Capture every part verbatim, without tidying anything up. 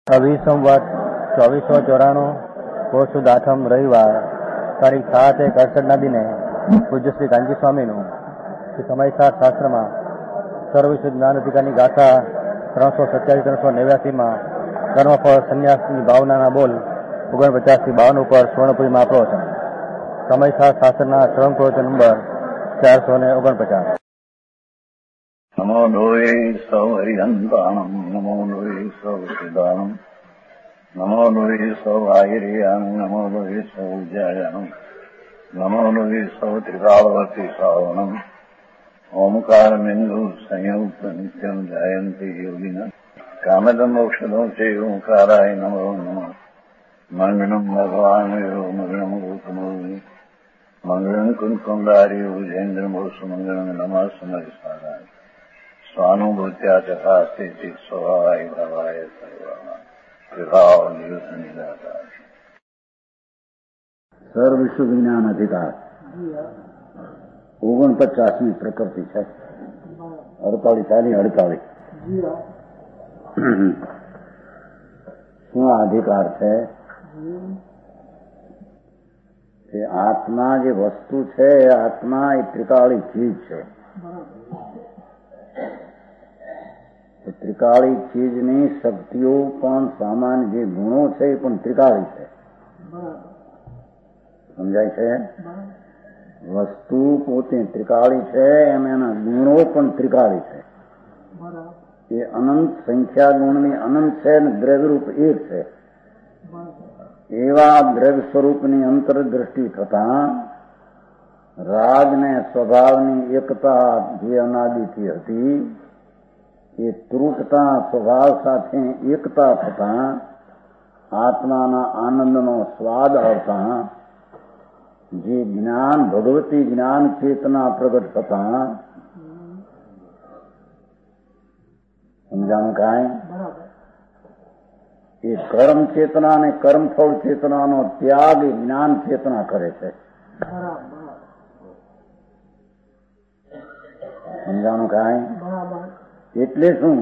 છવ્વીસ સંવત ચોવીસો ચોરાણું પોષ સુદ આઠમ રવિવાર તારીખ સાત એક અડસઠના દિને પૂજ્ય શ્રી કાનજી સ્વામીનું શ્રી સમયસાર શાસ્ત્રમાં સર્વવિશુદ્ધ જ્ઞાન અધિકારની ગાથા ત્રણસો સત્યાવીસ ત્રણસો નેવ્યાસીમાં કર્મફળ સંન્યાસની ભાવનાના બોલ ઓગણપચાસ થી બાવન ઉપર સ્વર્ણપુરીમાં પ્રવચન. સમયસાર શાસ્ત્રના શ્રવણ પ્રવચન નંબર ચારસો ને ઓગણપચાસ. નમો લોહે સૌ હરિહંતાણમ નમો લોહે સૌ સિદ્ધાણમ નમો લોહે સૌ આયર્યાન નમો લોહે સૌ જયાનમ નમો લોહે સૌ ત્રિકાળવતી શ્રાવણમ ઓમકાર બિંદુ સંયુક્ત નિત્યમ જયંતી યોગિના કામદમ મોક્ષદો છે ઓંકારાય નમો નમઃ. મંગળમ ભગવાન મંગળમ ગૌતમો મંગળમ કુંકુંડારી ઉજેન્દ્રમોષ મંગળમ નમઃ સમયસારાય સ્વાનુભૂત્યા ચકાસ્તિ સ્વભાવાય ભાવાય સર્વા વિભાવ નિદાતા. સર્વવિશ્વ જ્ઞાન અધિકાર ઓગણપચાસમી પ્રકૃતિ છે. અડતાલીસ ચાલી અડતાલીસ શું અધિકાર છે કે આત્મા જે વસ્તુ છે આત્મા એ ત્રિકાળી ચીજ છે. ત્રિકાળી ચીજની શક્તિઓ પણ સામાન્ય જે ગુણો છે એ પણ ત્રિકાળી છે. સમજાય છે? વસ્તુ પોતે ત્રિકાળી છે એમ એના ગુણો પણ ત્રિકાળી છે. એ અનંત સંખ્યા ગુણની અનંત છે અને દ્રવ્યરૂપ એક છે. એવા દ્રવ્ય સ્વરૂપની અંતરદ્રષ્ટિ થતા રાગ ને સ્વભાવની એકતા જે અનાદિથી હતી એ તૂટતા સ્વભાવ સાથે એકતા થતા આત્માના આનંદનો સ્વાદ આવતા જે જ્ઞાન ભગવતી જ્ઞાન ચેતના પ્રગટ થતા સમજાણું કાંઈ એ કર્મ ચેતના અને કર્મફળ ચેતનાનો ત્યાગ એ જ્ઞાન ચેતના કરે છે. સમજાણું કાંઈ? એટલે શું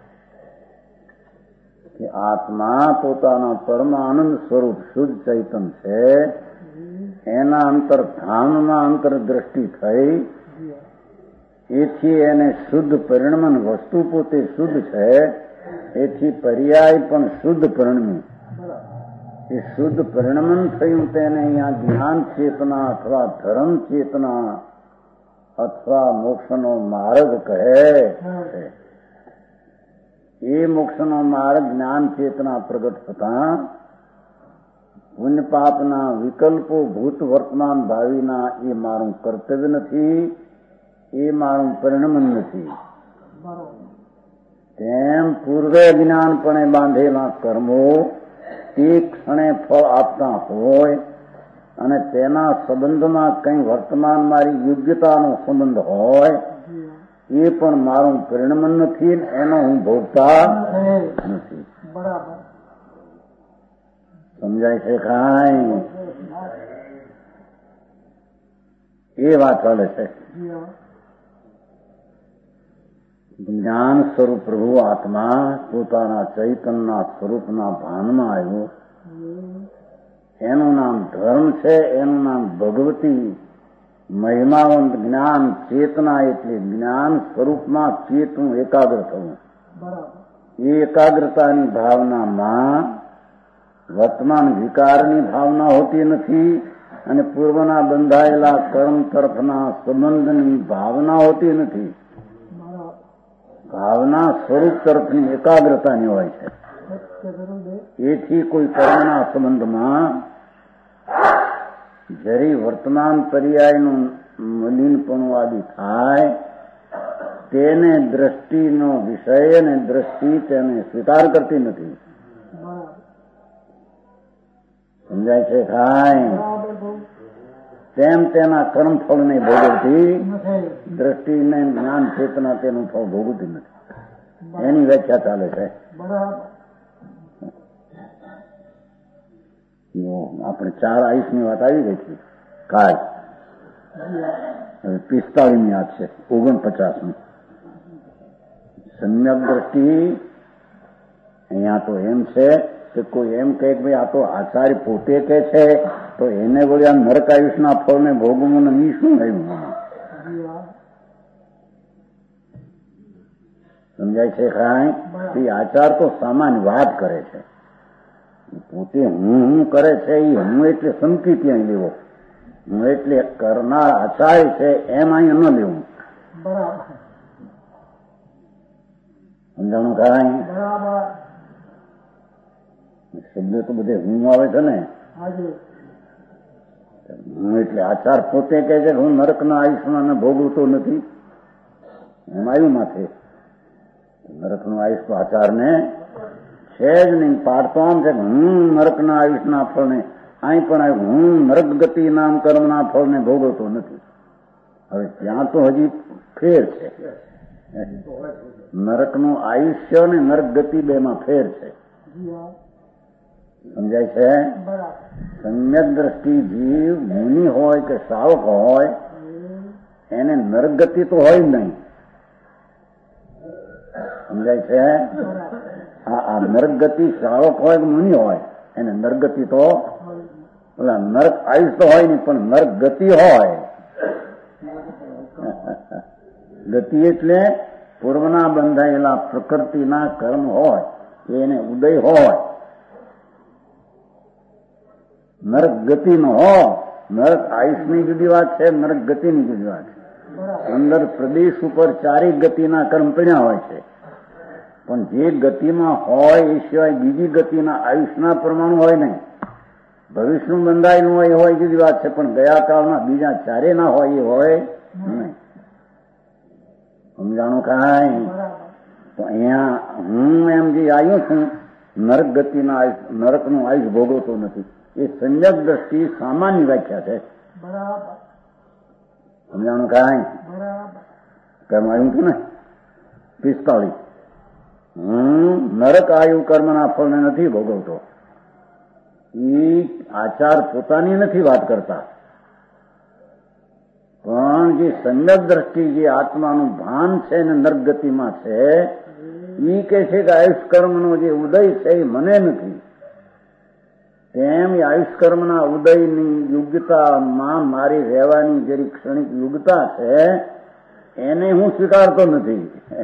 કે આત્મા પોતાના પરમાનંદ સ્વરૂપ શુદ્ધ ચૈતન છે. એના અંતર ધામમાં અંતરદ્રષ્ટિ થઈ એથી એને શુદ્ધ પરિણમન વસ્તુ પોતે શુદ્ધ છે એથી પર્યાય પણ શુદ્ધ પરિણમી. એ શુદ્ધ પરિણમન થયું તેને અહીંયા જ્ઞાન ચેતના અથવા ધર્મ ચેતના અથવા મોક્ષનો માર્ગ કહે છે. એ મોક્ષનો માર્ગ જ્ઞાન ચેતના પ્રગટ થતા પુણ્ય પાપના વિકલ્પો ભૂત વર્તમાન ભાવિના એ મારું કર્તવ્ય નથી, એ મારું પરિણમન નથી. તેમ પૂર્વે જ્ઞાનપણે બાંધેલા કર્મો તે ક્ષણે ફળ આપતા હોય અને તેના સંબંધમાં કંઈ વર્તમાન મારી યોગ્યતાનો સંબંધ હોય એ પણ મારું પરિણમન નથી, એનો હું ભોગતા નથી. સમજાય છે કાંઈ? એ વાત ચાલે છે. જ્ઞાન સ્વરૂપ પ્રભુ આત્મા પોતાના ચૈતનના સ્વરૂપના ભાનમાં આવ્યો. એનું નામ ધર્મ છે, એનું નામ ભગવતી મહિમાવંત જ્ઞાન ચેતના. એટલે જ્ઞાન સ્વરૂપમાં ચેતનું એકાગ્ર થવું. એ એકાગ્રતાની ભાવનામાં વર્તમાન વિકારની ભાવના હોતી નથી અને પૂર્વના બંધાયેલા કર્મ તરફના સંબંધની ભાવના હોતી નથી. ભાવના સ્વરૂપ તરફની એકાગ્રતાની હોય છે. એથી કોઈ કર્મના સંબંધમાં જરી વર્તમાન પર્યાયનું મલિનપણું આદિ થાય તેને દ્રષ્ટિનો વિષય અને દ્રષ્ટિ તેને સ્વીકાર કરતી નથી. સમજાય છે કાંઈ? તેમ તેના કર્મફળને ભોગવતી દ્રષ્ટિને જ્ઞાન ચેતના તેનું ફળ ભોગવતી નથી. એની વ્યાખ્યા ચાલે છે. આપણે ચાર આયુષની વાત આવી ગઈ છે કાલ. હવે પિસ્તાળીસની વાત છે ઓગણપચાસની. સમ્યક દ્રષ્ટિ અહીંયા તો એમ છે કે કોઈ એમ કહે કે ભાઈ આ તો આચાર્ય પોતે કે છે તો એને વળી આ નરક આયુષના ફળને ભોગવવું ને એ શું થયું? સમજાય છે કાંઈ? એ આચાર તો સામાન્ય વાત કરે છે, પોતે હું હું કરે છે એ હું એટલે સમકી ત્યાં લેવો, હું એટલે કરનાર આચાર્ય છે એમ અહીંયા ન લેવું. સમજાણું કાંઈ? શબ્દ તો બધે હું આવે છે ને. હું એટલે આચાર પોતે કહે છે હું નરકના આયુષ્યમાં ભોગવતો નથી, એમ આવ્યું માથે. નરકનું આયુષ તો આચારને છે જ નહીં. પાડતો આમ છે કે હું નરકના આયુષના ફળને અહીં પણ આવ્યું હું નરક ગતિ નામ કર્મના ફળને ભોગવતો નથી. હવે ત્યાં તો હજી ફેર છે. નરકનું આયુષ્ય અને નરક ગતિ બે માં ફેર છે. સમજાય છે? સમ્યક દ્રષ્ટિ જીવ મુનિ હોય કે શ્રાવક હોય એને નરક ગતિ તો હોય જ નહીં. સમજાય છે? આ નરક ગતિ શ્રાવક હોય કે મુનિ હોય એને નરક ગતિ તો ઓલા નરક આયુષ તો હોય નહીં, પણ નરક ગતિ હોય. ગતિ એટલે પૂર્વના બંધાયેલા પ્રકૃતિના કર્મ હોય એને ઉદય હોય. નરક ગતિનો હો. નરક આયુષની જુદી વાત છે, નરક ગતિની જુદી વાત છે. અંદર પ્રદેશ ઉપર ચારેય ગતિના કર્મ પડ્યા હોય છે, પણ જે ગતિમાં હોય એ સિવાય બીજી ગતિના આયુષના પ્રમાણ હોય નહીં. ભવિષ્યનું બંધાયેલું હોય એ હોય જુદી વાત છે, પણ ગયા કાળના બીજા ચારે ના હોય એ હોય નહીં. સમજાણું કાંઈ? તો અહીંયા હું એમ જે આવ્યો છું નરક ગતિના આયુષ નરકનું આયુષ ભોગવતો નથી એ સંયક દ્રષ્ટિ સામાન્ય વ્યાખ્યા છે. સમજાણું કાંઈ? કેમ આવ્યું હતું ને પિસ્તાળીસ હું નરક આયુ કર્મના ફળને નથી ભોગવતો. એ આચાર પોતાની નથી વાત કરતા, પણ જે સંયક દ્રષ્ટિ જે આત્માનું ભાન છે ને નરક ગતિમાં છે એ કહે છે કે આયુષ કર્મનો જે ઉદય છે એ મને નથી. તેમ એ આયુષ કર્મના ઉદયની યોગ્યતામાં મારી રહેવાની જે ક્ષણિક યોગ્યતા છે એને હું સ્વીકારતો નથી.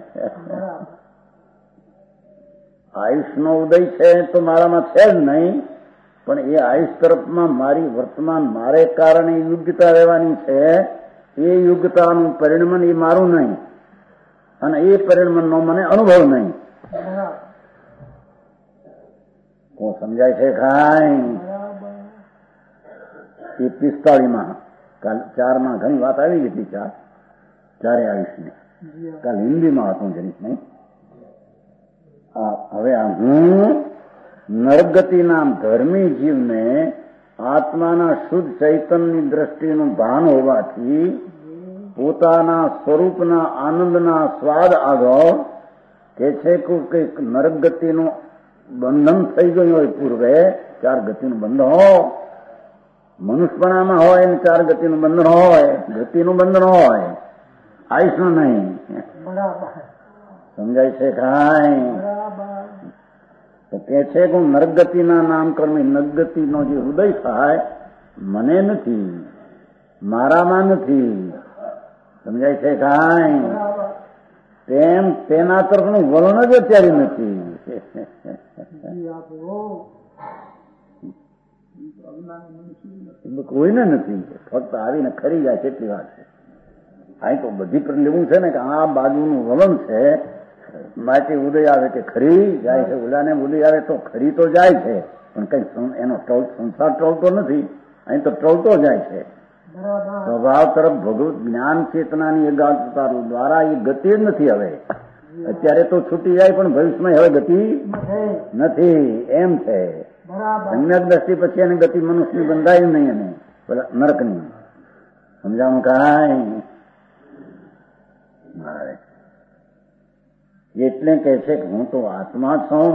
આયુષનો ઉદય છે તો મારામાં છે જ નહીં, પણ એ આયુષ તરફમાં મારી વર્તમાન મારે કારણે યોગ્યતા રહેવાની છે એ યોગ્યતાનું પરિણમન એ મારું નહીં અને એ પરિણમનનો મને અનુભવ નહીં. તો સમજાય છે કાંઈ? એ પિસ્તાળીમાં કાલ ચારમાં ઘણી વાત આવી ગઈ હતી. ચાર ચારે આયુષની કાલ હિન્દીમાં હતું જરીક નહીં. હવે આ હું નરગતિના ધર્મી જીવને આત્માના શુદ્ધ ચૈતન્યની દ્રષ્ટિનું ભાન હોવાથી પોતાના સ્વરૂપના આનંદના સ્વાદ આગળ કે છે કે નરગતિનું બંધન થઈ ગયું હોય પૂર્વે ચાર ગતિનું બંધન હોય, મનુષ્યપણામાં હોય ને ચાર ગતિનું બંધન હોય, ગતિનું બંધન હોય, આયુષનું નહીં. સમજાય છે કાંઈ? તો કે છે કે હું નરગતિના નામકર્મી નરગતિનો જે ઉદય થાય મને નથી, મારામાં નથી. સમજાય છે કાંઈ? તેમ તેના તરફનું વલણ જ અત્યારે નથી. કોઈને નથી, ફક્ત આવીને ખરી જાય કેટલી વાર છે. અહીં તો બધી પર લેવું છે ને કે આ બાજુનું વલણ છે માટે ઉદય આવે કે ખરી જાય છે, ઓલાને ઉદય આવે તો ખરી તો જાય છે, પણ કઈ એનો સંસાર ટળતો નથી. અહીં તો ટળતો જાય છે. સ્વભાવ તરફ ભગવત જ્ઞાન ચેતનાની એકાગ્રતા દ્વારા એ ગતિ જ નથી. હવે અત્યારે તો છૂટી જાય પણ ભવિષ્યમાં હવે ગતિ નથી એમ છે. સમ્યક દ્રષ્ટિ પછી એની ગતિ મનુષ્યની બંધાય નહીં એને નરકની. સમજાવું કાંઈ? એટલે કે છે કે હું તો આત્મા છું,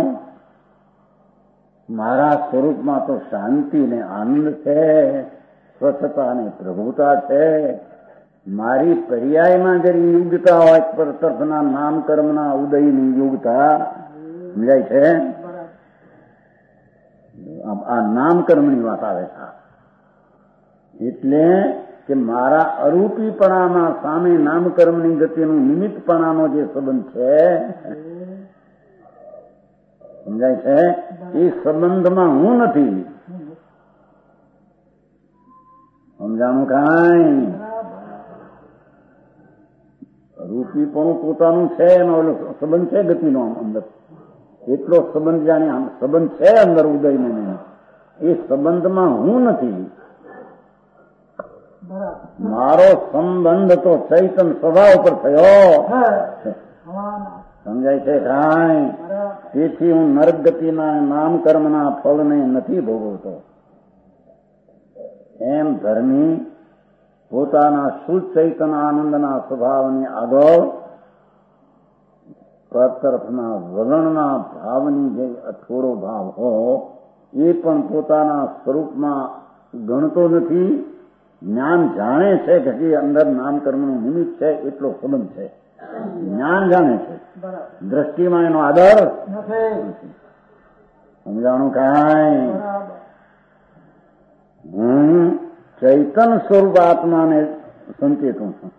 મારા સ્વરૂપમાં તો શાંતિ ને આનંદ છે, સ્વચ્છતા અને પ્રભુતા છે. મારી પર્યાયમાં જરી યોગ્યતા હોય પર તરફના નામ કર્મના ઉદયની યોગ્યતા સમજાય છે. આ નામકર્મની વાત આવે છે. એટલે કે મારા અરૂપીપણામાં સામે નામકર્મની ગતિનું નિમિત્તપણાનો જે સંબંધ છે, સમજાય છે, એ સંબંધમાં હું નથી. સમજાણું કાંઈ? રૂપીપણું પોતાનું છે એનો ઓલો સંબંધ છે ગતિનો અંદર, એટલો સંબંધ જાણે સંબંધ છે અંદર ઉદયને નહીં, એ સંબંધમાં હું નથી. મારો સંબંધ તો ચૈતન સ્વભાવ પર થયો. સમજાય છે કાંઈ? તેથી હું નરક ગતિના નામકર્મના ફળને નથી ભોગવતો. એમ ધર્મી પોતાના શુદ્ધ ચૈતન આનંદના સ્વભાવની આગળ પરતરફના વલણના ભાવની જે થોડો ભાવ હો એ પણ પોતાના સ્વરૂપમાં ગણતો નથી. જ્ઞાન જાણે છે કે જે અંદર નામકર્મનું નિમિત્ત છે એટલો સંબંધ છે, જ્ઞાન જાણે છે, દ્રષ્ટિમાં એનો આદર નથી. સમજાણું કાંઈ? હું ચૈતન સ્વરૂપ આત્માને સંચેતું છું.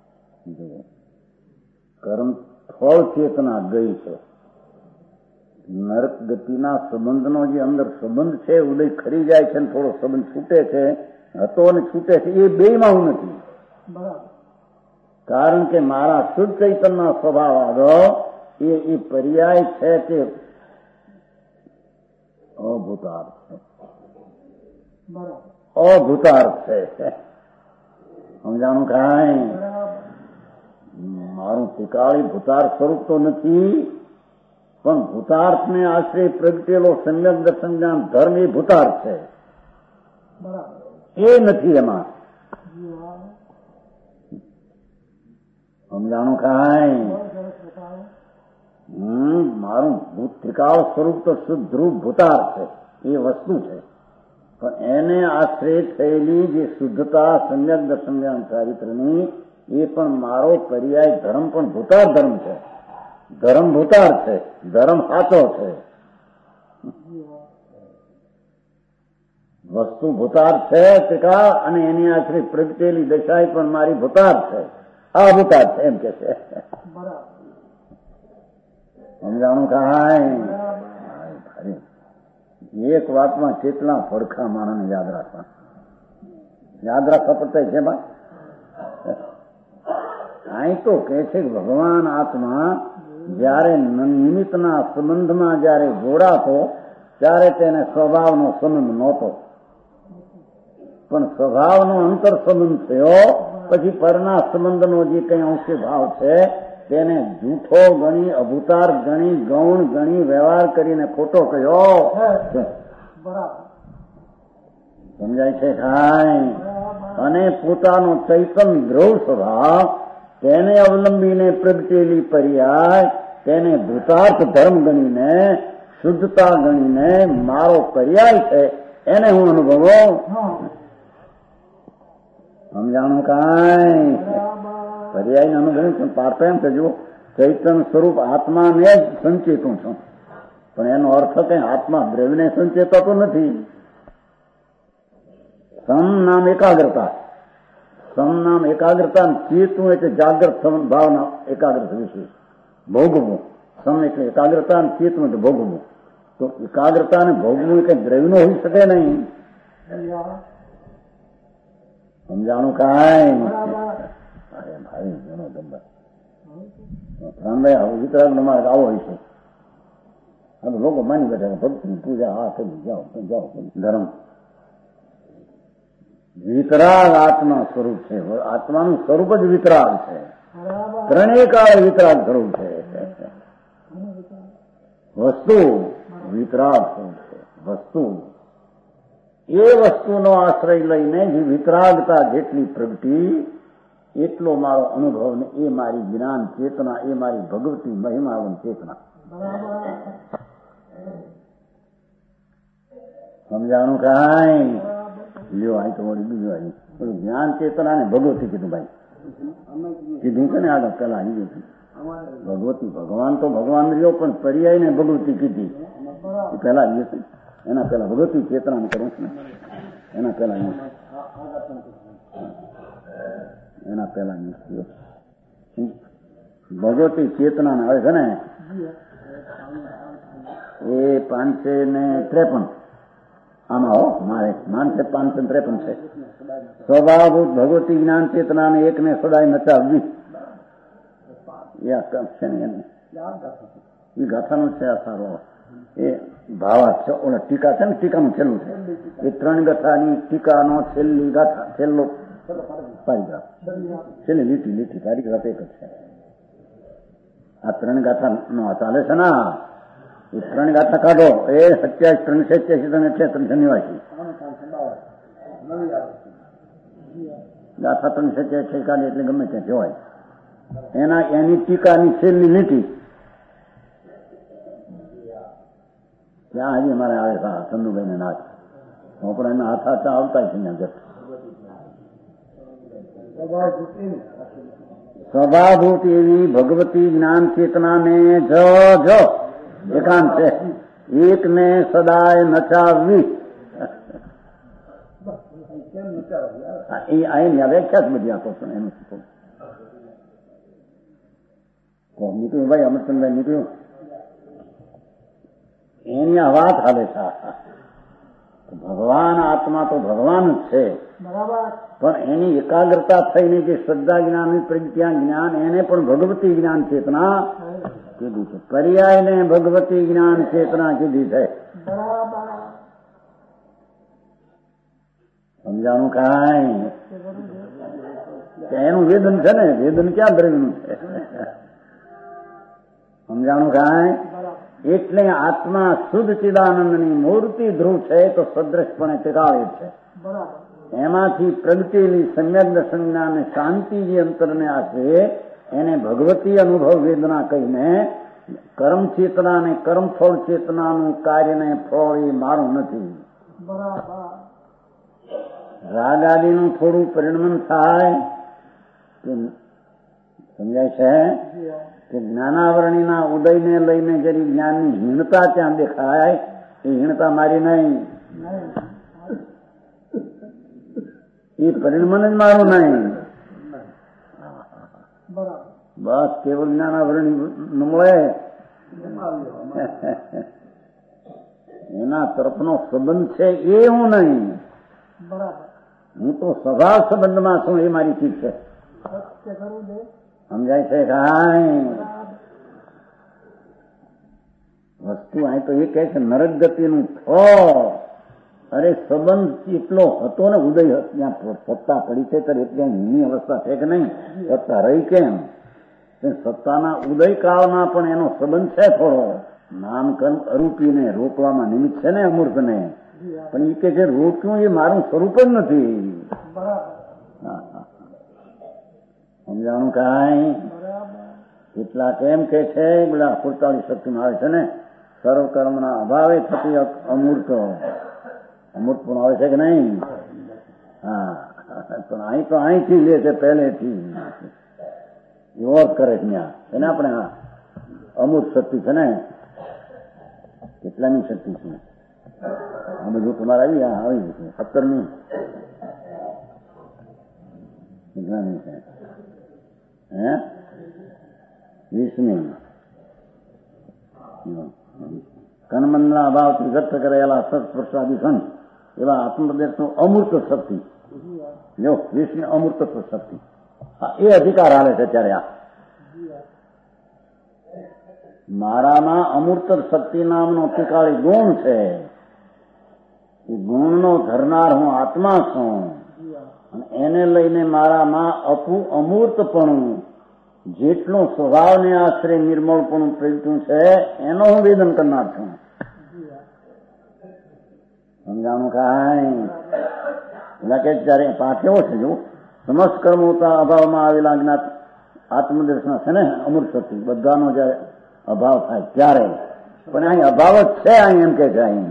કર્મ ફળ ચેતના ગઈ છે. નરક ગતિના સંબંધનો જે અંદર સંબંધ છે, ઉદય ખરી જાય છે, થોડો સંબંધ છૂટે છે, હતો અને છૂટે છે, એ બેયમાં હું નથી. કારણ કે મારા શુદ્ધ ચૈતનના સ્વભાવ આગળ એ એ પર્યાય છે કે અભૂતાર્થ છે, અભૂતાર્થ છે. સમજાણું કાંઈ? મારું ટીકાળી ભૂતાર્થ સ્વરૂપ તો નથી, પણ ભૂતાર્થને આશ્રય પ્રગટેલો સમ્યક દર્શન જ્ઞાન ધર્મ એ ભૂતાર્થ છે, એ નથી એમાં. સમજાણું કાંઈ? હમ મારું ટીકાળ સ્વરૂપ તો શુદ્ધ રૂપ ભૂતાર્થ છે, એ વસ્તુ છે. પણ એને આશ્રય થયેલી જે શુદ્ધતા સમ્યક દર્શન જ્ઞાન ચારિત્રની એ પણ મારો પર્યાય ધર્મ પણ ભૂતાર ધર્મ છે. ધર્મ ભૂતાર છે, ધર્મ સાચો છે. વસ્તુ ભૂતાર છે ટીકા, અને એની આશ્રય પ્રગટેલી દશાએ પણ મારી ભૂતાર છે, આ ભૂતાર છે એમ કે છે. સમજાણું કાંઈ? એક વાતમાં કેટલા પડખા માણસને યાદ રાખવા, યાદ રાખવા પડતા છે ભાઈ. અહીં તો કે છે કે ભગવાન આત્મા જયારે નિમિત્તના સંબંધમાં જયારે જોડાતો ત્યારે તેને સ્વભાવનો સંબંધ નહોતો, પણ સ્વભાવનો અંતર સંબંધ થયો પછી પરના સંબંધનો જે કઈ અંશે ભાવ છે તેને જૂઠો ગણી, અભૂતાર ગણી, ગૌણ ગણી, વ્યવહાર કરીને ખોટો કહ્યો. સમજાય છે કાંઈ? અને પોતાનો ચૈતન ધ્રુવ સ્વભાવ તેને અવલંબીને પ્રગટેલી પર્યાય તેને ભૂતાર્થ ધર્મ ગણીને, શુદ્ધતા ગણીને મારો પર્યાય છે એને હું અનુભવો. સમજાણું કાંઈ? પર્યાય અનુભવ પણ પાર્થ એમ કહેજો ચૈતન સ્વરૂપ આત્માને જ સંચેતું છું, પણ એનો અર્થ કઈ આત્મા દ્રવ્યને સંચેતાતો નથી. સમ નામ એકાગ્રતા, સમ નામ એકાગ્રતા, ચેતું એટલે જાગ્રત ભાવના એકાગ્રત વિશે ભોગવું. સમ એટલે એકાગ્રતા, અને ચેતું એટલે ભોગવું. તો એકાગ્રતા ને ભોગવું એ કઈ દ્રવ્યનો હોઈ શકે નહીં. સમજાણું કાંઈ? અરે ભાઈ ઘણો ગંભીર રામભાઈ વિતરાગ નો માર્ગ આવો હોય છે. હવે લોકો માની બેઠા ભક્તિ પૂજા હા કરી જાઓ જાઓ. ધર્મ વિતરાગ આત્મા સ્વરૂપ છે, આત્માનું સ્વરૂપ જ વિતરાગ છે, ત્રણેય કાળ વિતરાગ સ્વરૂપ છે. વસ્તુ વિતરાગ સ્વરૂપ છે. વસ્તુ એ વસ્તુનો આશ્રય લઈને જે વિતરાગતા જેટલી પ્રગટી એટલો મારો અનુભવ ને એ મારી જ્ઞાન ચેતના, એ મારી ભગવતી મહિમાવન ચેતના. સમજાણું કાંઈ? લ્યો અહીં તો વળી બીજું આવી બધું જ્ઞાન ચેતના ને ભગવતી કીધું ભાઈ, કીધું કે ને આગળ પેલા આવી ભગવતી. ભગવાન તો ભગવાન રહ્યો, પણ પર્યાય ને ભગવતી કીધી પેલા આવી છે. એના પેલા ભગવતી ચેતના કરું છું ને એના પેલા એના પેલા ભગવતી ચેતના આવે છે ને એ પાંચસો ને ત્રેપન આમાં હો મારે માનસે પાંચસો ત્રેપન છે. સ્વભાવભૂત ભગવતી જ્ઞાન ચેતના ને એક ને સદાય નચાવવી છે ને એને એ ગાથાનો છે આ સારો એ ભાવા છે ઓલા ટીકા છે ને ટીકાનું છેલ્લું છે એ ત્રણ ગાથાની ટીકાનો છેલ્લી ગાથા છેલ્લો પારિગ્રાફ છેલ્લી લીટી લીટી પારિગ્રાફ એક જ છે. આ ત્રણ ગાથા નો ચાલે છે ને એ ત્રણ ગાથા કાઢો એ સત્યાવીસ ત્રણસો અઠ્યાસી ત્રણ એટલે ત્રણસો નિવાસી ગાથા ત્રણસો અઠ્યાસી કાઢે એટલે ગમે ત્યાં જોવાય. એના એની ટીકાની છેલ્લી લીટી ત્યાં હજી અમારે આવે ચંદુભાઈ ને નાચ હું પણ એના હાથ હાથ આવતા છે જત સ્વભાવભૂત એવી ભગવતી જ્ઞાન ચેતના ને જ જ એકાંત છે એક ને સદાય નચાવવી એ આની વ્યાખ્યા જ બધી આપો છો એનું શું નીકળ્યું ભાઈ અમરચંદભાઈ નીકળ્યું એની આ વાત હાલે છે. ભગવાન આત્મા તો ભગવાન જ છે પણ એની એકાગ્રતા થઈને જે શ્રદ્ધા જ્ઞાન પ્રજ્ઞા જ્ઞાન એને પણ ભગવતી જ્ઞાન ચેતના કીધું છે. પર્યાયને ભગવતી જ્ઞાન ચેતના કીધી છે. સમજાણું કાંઈ એનું વેદન છે ને વેદન ક્યાં દ્રવ્યનું છે સમજાણું કાંઈ. એટલે આત્મા શુદ્ધ ચિદાનંદની મૂર્તિ ધ્રુવ છે તો સદ્રશપણે ટીકાવે છે. એમાંથી પ્રગટેલી સમ્યક સંજ્ઞા અને શાંતિ જે અંતરને આપે એને ભગવતી અનુભવ વેદના કહીને કર્મ ચેતના અને કર્મફળ ચેતનાનું કાર્યને ફળ એ મારું નથી. રાગ આદિનું થોડું પરિણમન થાય સમજાય છે કે જ્ઞાનાવરણીના ઉદયને લઈને જરી જ્ઞાનની હીણતા ત્યાં દેખાય એ હીણતા મારી નહીં એ પરિણમન જ મારું નહીં. બસ કેવળ જ્ઞાનાવરણી ન મળે એના તરફનો સંબંધ છે એ હું નહીં હું તો સ્વભાવ સંબંધમાં છું એ મારી ચીજ છે. સમજાય છે કાંઈ વસ્તુ અહીં તો એ કહે છે નરક ગતિનું ફળ. અરે સંબંધ એટલો હતો ને ઉદય ત્યાં સત્તા પડી છે ત્યારે એટલે હીની અવસ્થા છે કે નહીં સત્તા રહી કેમ સત્તાના ઉદય કાળમાં પણ એનો સંબંધ છે થોડો નામકર્મ અરૂપીને રોકવામાં નિમિત્ત છે ને અમૂર્તને પણ એ કે છે રોક્યું એ મારું સ્વરૂપ જ નથી. સમજાણું કાંઈ કેટલા કેમ કે છે બધા સુડતાલીસ શક્તિમાં આવે છે ને સર્વકર્મના અભાવે થતી અમૂર્ત અમૂર્ત પણ આવે છે કે નહીં. હા પણ અહીં તો અહીંથી લે છે પહેલેથી એવો કરે છે ત્યાં એને આપણે હા અમૂર્ત શક્તિ છે ને કેટલાની શક્તિ છે આ બધું તમારે આવી આવી છે સત્તરની કેટલાની છે હે વીસમી કનમનના અભાવથી વ્યક્ત કરેલા સત્પ્રસાદી સંત એવા આત્મપ્રદેશનું અમૂર્ત શક્તિ જો વીસમી અમૂર્ત શક્તિ એ અધિકાર હાલે છે અત્યારે આ મારામાં અમૂર્ત શક્તિ નામનો ટીકાળી ગુણ છે એ ગુણનો ધરનાર હું આત્મા છું અને એને લઈને મારામાં અપુ અમૂર્તપણું જેટલું સ્વભાવને આશરે નિર્મળપણું પ્રગટ્યું છે એનો હું વેદન કરનાર છું. સમજાણું કાંઈ એટલે કે જયારે પાઠ એવો છે જો સમસ્ત કર્મોતા અભાવમાં આવેલા જ્ઞાત આત્મદર્શન છે ને અમૂર્ત શક્તિ બધાનો જયારે અભાવ થાય ત્યારે પણ અહીં અભાવ જ છે અહીં એમ કે છે અહીં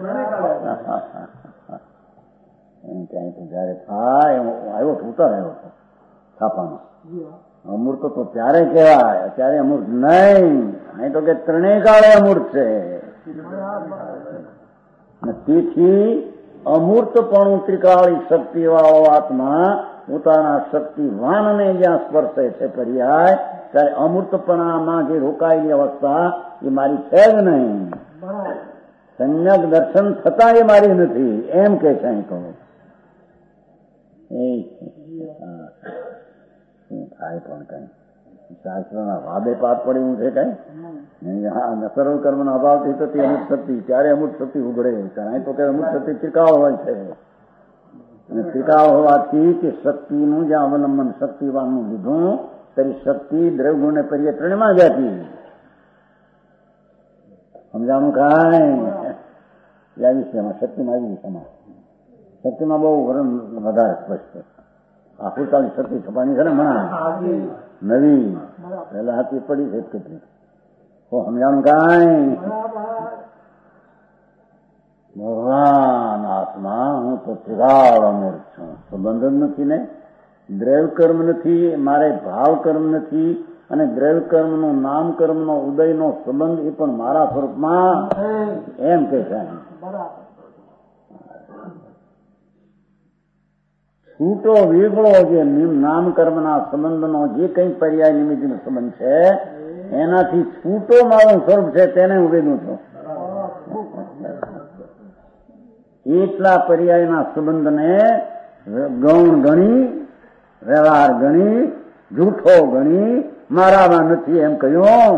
એમ ક્યાંય તો જયારે થાય આવ્યો તો ઉતાર આવ્યો હતો છાપામાં અમૂર્ત તો ત્યારે કહેવાય અત્યારે અમૂર્ત નહીં અહીં તો કે ત્રણેય કાળે અમૂર્ત છે. તેથી અમૂર્તપણું ત્રિકાળી શક્તિ વાળો આત્મા પોતાના શક્તિવાનને જ્યાં સ્પર્શે છે પર્યાય, ત્યારે અમૂર્તપણામાં જે રોકાયેલી અવસ્થા એ મારી છે જ નહીં. સમ્યક દર્શન થતા એ મારી નથી એમ કે છે. અહીં કહું શું થાય પણ કઈ શાસ્ત્રના વાદે પાપ પડ્યું છે કઈ. હા, સર્વ કર્મનો અભાવથી થતી અમુક શક્તિ, ત્યારે અમુક શક્તિ ઉઘડે. કારણ તો કે અમુક શક્તિ ત્રિકાળ હોય છે, અને ત્રિકાળ હોવાથી કે શક્તિનું જ્યાં અવલંબન શક્તિવાનનું લીધું, તેની શક્તિ દ્રવ્યગુણને પર્ય ત્રણમાં જ હતી. સમજાણું કાંઈ આ વિષયમાં શક્તિમાં આવી વિષયમાં શક્તિમાં બહુ વરણ વધારે સ્પષ્ટ. આખુરતાની શક્તિ છપાની છે ને મણા નવી પેલા હાથી પડી છે કેટલી. તો સમજાણું કાંઈ ભગવાન આત્મા હું તો ત્રિકાળ અમૂર્ત છું. સંબંધ જ નથી ને, દ્રવ્ય કર્મ નથી, મારે ભાવ કર્મ નથી, અને દ્રવ્ય કર્મનો નામ કર્મનો ઉદયનો સંબંધ એ પણ મારા સ્વરૂપમાં એમ કે છે. છૂટો વેગળો જે નામ કર્મના સંબંધનો જે કઈ પર્યાય નિમિત્તનો સંબંધ છે એનાથી છૂટો મારું સ્વરૂપ છે તેને હું વેગું છું. એટલા પર્યાયના સંબંધને ગૌણ ગણી, વ્યવહાર ગણી, જૂઠો ગણી, મારામાં નથી એમ કહ્યું.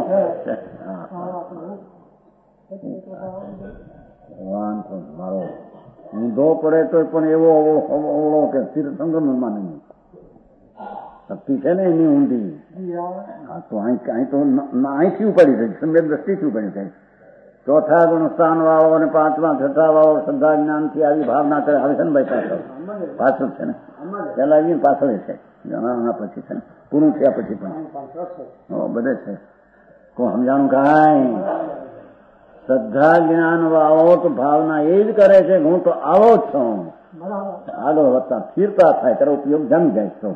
ભગવાન મારો ઊંધો પડે તો પણ એવો અવળો કે તીર્થંકરમાં નહીં. શક્તિ છે ને એની ઊંધી. હા તો અહીં તો અહીંથી ઉપાડી છે, સમ્યક દ્રષ્ટિથી ઉપાડી છે. ચોથા ગુણ સ્થાન વાળો અને પાંચમા છઠ્ઠા વાળો શ્રદ્ધા જ્ઞાનથી આવી ભાવના કરે આવે છે ને ભાઈ. પાછળ પાછળ છે ને, પેલા આવીને પાછળ છે, ઘણા પછી છે ને, પૂરું થયા પછી પણ બધે છે. કોઈ સમજાણું કાંઈ શ્રદ્ધા જ્ઞાન વાળો તો ભાવના એ જ કરે છે હું તો આવો જ છું. આગળ વધતા સ્થિરતા થાય ત્યારે ઉપયોગ જમી જાય તો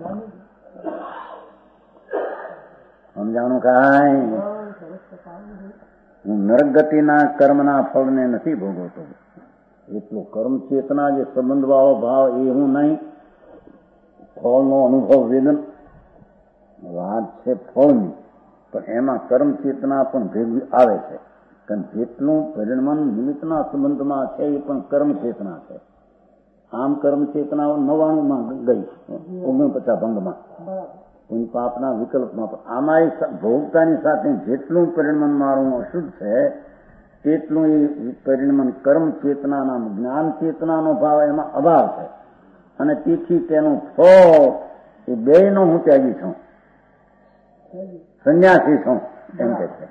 સમજાણું કાંઈ. હું નરક ગતિના કર્મના ફળને નથી ભોગવતો. એટલો કર્મ ચેતના જે સંબંધ વાળો ભાવ એ હું નહીં. ફળનો અનુભવ વેદન વાત છે ફળની, પણ એમાં કર્મ ચેતના પણ ભેગવી આવે છે. કારણ જેટલું પરિણમન નિમિત્તના સંબંધમાં છે એ પણ કર્મ ચેતના છે. આમ કર્મ ચેતનાઓ નવાણું માં ગઈ, ઓગણપચાસ ભંગમાં કોઈ પાપના વિકલ્પમાં. પણ આમાં ભોગતાની સાથે જેટલું પરિણમન મારું અશુદ્ધ છે તેટલું એ પરિણમન કર્મ ચેતનાના જ્ઞાન ચેતનાનો ભાવ એમાં અભાવ છે. અને તેથી તેનું ફળ એ બે નો હું ત્યાગી છું, સંન્યાસી છું એમ કે છે.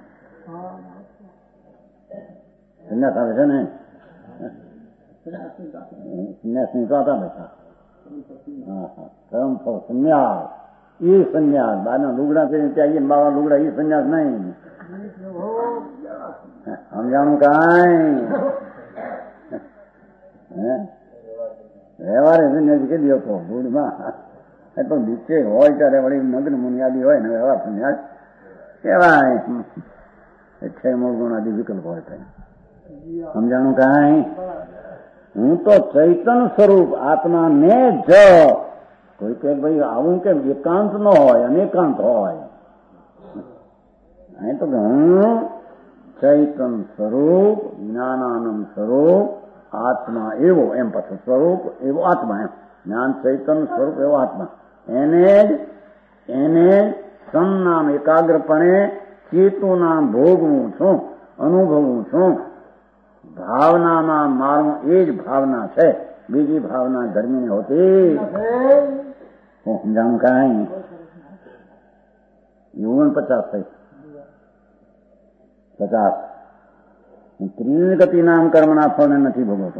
સંન્યાસ આવે છે ને, સંન્યાસ ની તો હતા બેઠા. હા હા કર્મ ફળ સંન્યાસ એ સંન્યાસ. બાના લુગડા કરીને ત્યાગીને બાવા લુગડા એ સંન્યાસ નહીં. સમજાણું કાંઈ વ્યવહારે સંન્યાસ કે દો તો ભૂડમાં એ તો નીચે હોય ત્યારે વળી મગ્ન મુનિયાદી હોય ને વ્યવહાર સંન્યાસ કેવાય. છે મૂળ ગુણાદિ વિકલ્પ હોય તો સમજાણું કાંઈ. હું તો ચૈતન સ્વરૂપ આત્મા ને જ. કોઈ કે ભાઈ આવું કેમ એકાંત નો હોય અનેકાંત હોય. અહીં તો હું ચૈતન સ્વરૂપ જ્ઞાનાનંદ સ્વરૂપ આત્મા એવો એમ પાછું સ્વરૂપ એવો આત્મા એમ જ્ઞાન ચૈતન સ્વરૂપ એવો આત્મા એને જ એને સન્નામ એકાગ્રપણે ચેતું નામ ભોગવું છું, અનુભવું છું. ભાવનામાં મારું એ જ ભાવના છે, બીજી ભાવના ધર્મીને હોતી હું સમજાવું કાંઈ. ઓગણ પચાસ થઈ પચાસ ત્રીસ ગતિ નામ કર્મના ફળને નથી ભોગવતો.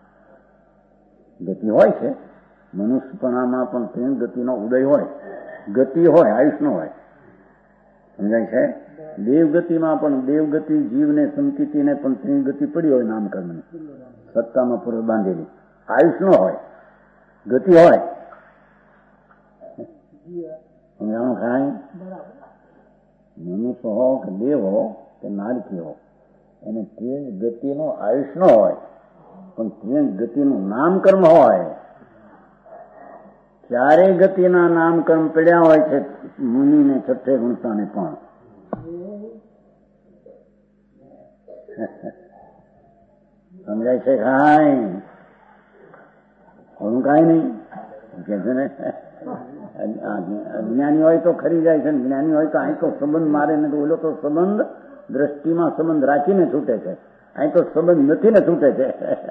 ગતિ હોય છે મનુષ્યપણામાં પણ ત્રીસ ગતિનો ઉદય હોય, ગતિ હોય આયુષનો હોય. સમજાય છે. દેવગતિમાં પણ દેવગતિ જીવને સંકિતિને પણ ત્રીસ ગતિ પડી હોય નામકર્મની સત્તામાં પૂર્વ બાંધેલી. આયુષ નો હોય, ગતિ હોય. સમજાણું કાંઈ. મનુષ્ય હો કે દેવ હો કે નારકી હો એને ત્રીસ ગતિનો આયુષ નો હોય. પણ ત્રિયંજ ગતિનું નામકર્મ હોય, ચારે ગતિના નામકર્મ પડ્યા હોય છે મુનિને છઠ્ઠે ગુણતાને પણ. સમજાય છે કાંઈ? હું કાંઈ નહીં કે છે ને, અજ્ઞાની હોય તો ખરી જાય છે, જ્ઞાની હોય તો અહીં તો સંબંધ મારે ને તો ઓલો તો સંબંધ દ્રષ્ટિમાં સંબંધ રાખીને છૂટે છે, અહીં તો સંબંધ નથી ને છૂટે છે.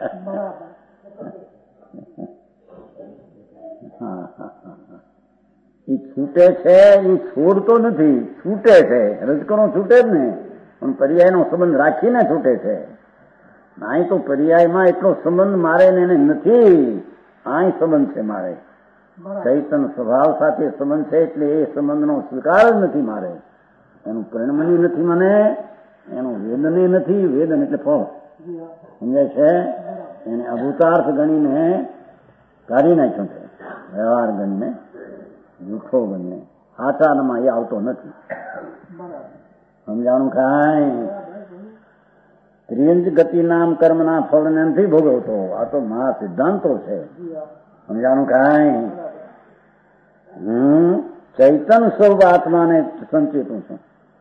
એ છૂટે છે, એ છોડતો નથી, છૂટે છે. રજકણો છૂટે જ ને, પણ પર્યાયનો સંબંધ રાખીને છૂટે છે. અહીં તો પર્યાયમાં એટલો સંબંધ મારે ને એને નથી, અહીં સંબંધ છે મારે. ચૈતન સ્વભાવ સાથે સંબંધ છે એટલે એ સંબંધનો સ્વીકાર જ નથી મારે. એનું પરિણમની નથી મને, એનું વેદને નથી. વેદન એટલે ફળ, સમજાય છે? એને અભૂતાર્થ ગણીને કાઢી નાખ્યો છે, વ્યવહાર ગણીને, જૂઠો ગણીને. આચારમાં એ આવતો નથી. સમજાણું કાંઈ? ત્રિયંજ ગતિ નામ કર્મના ફળને નથી ભોગવતો. આ તો મહા સિદ્ધાંતો છે. સમજાણું કાંઈ? હું ચૈતન સ્વરૂપ આત્માને સંચેતું છું.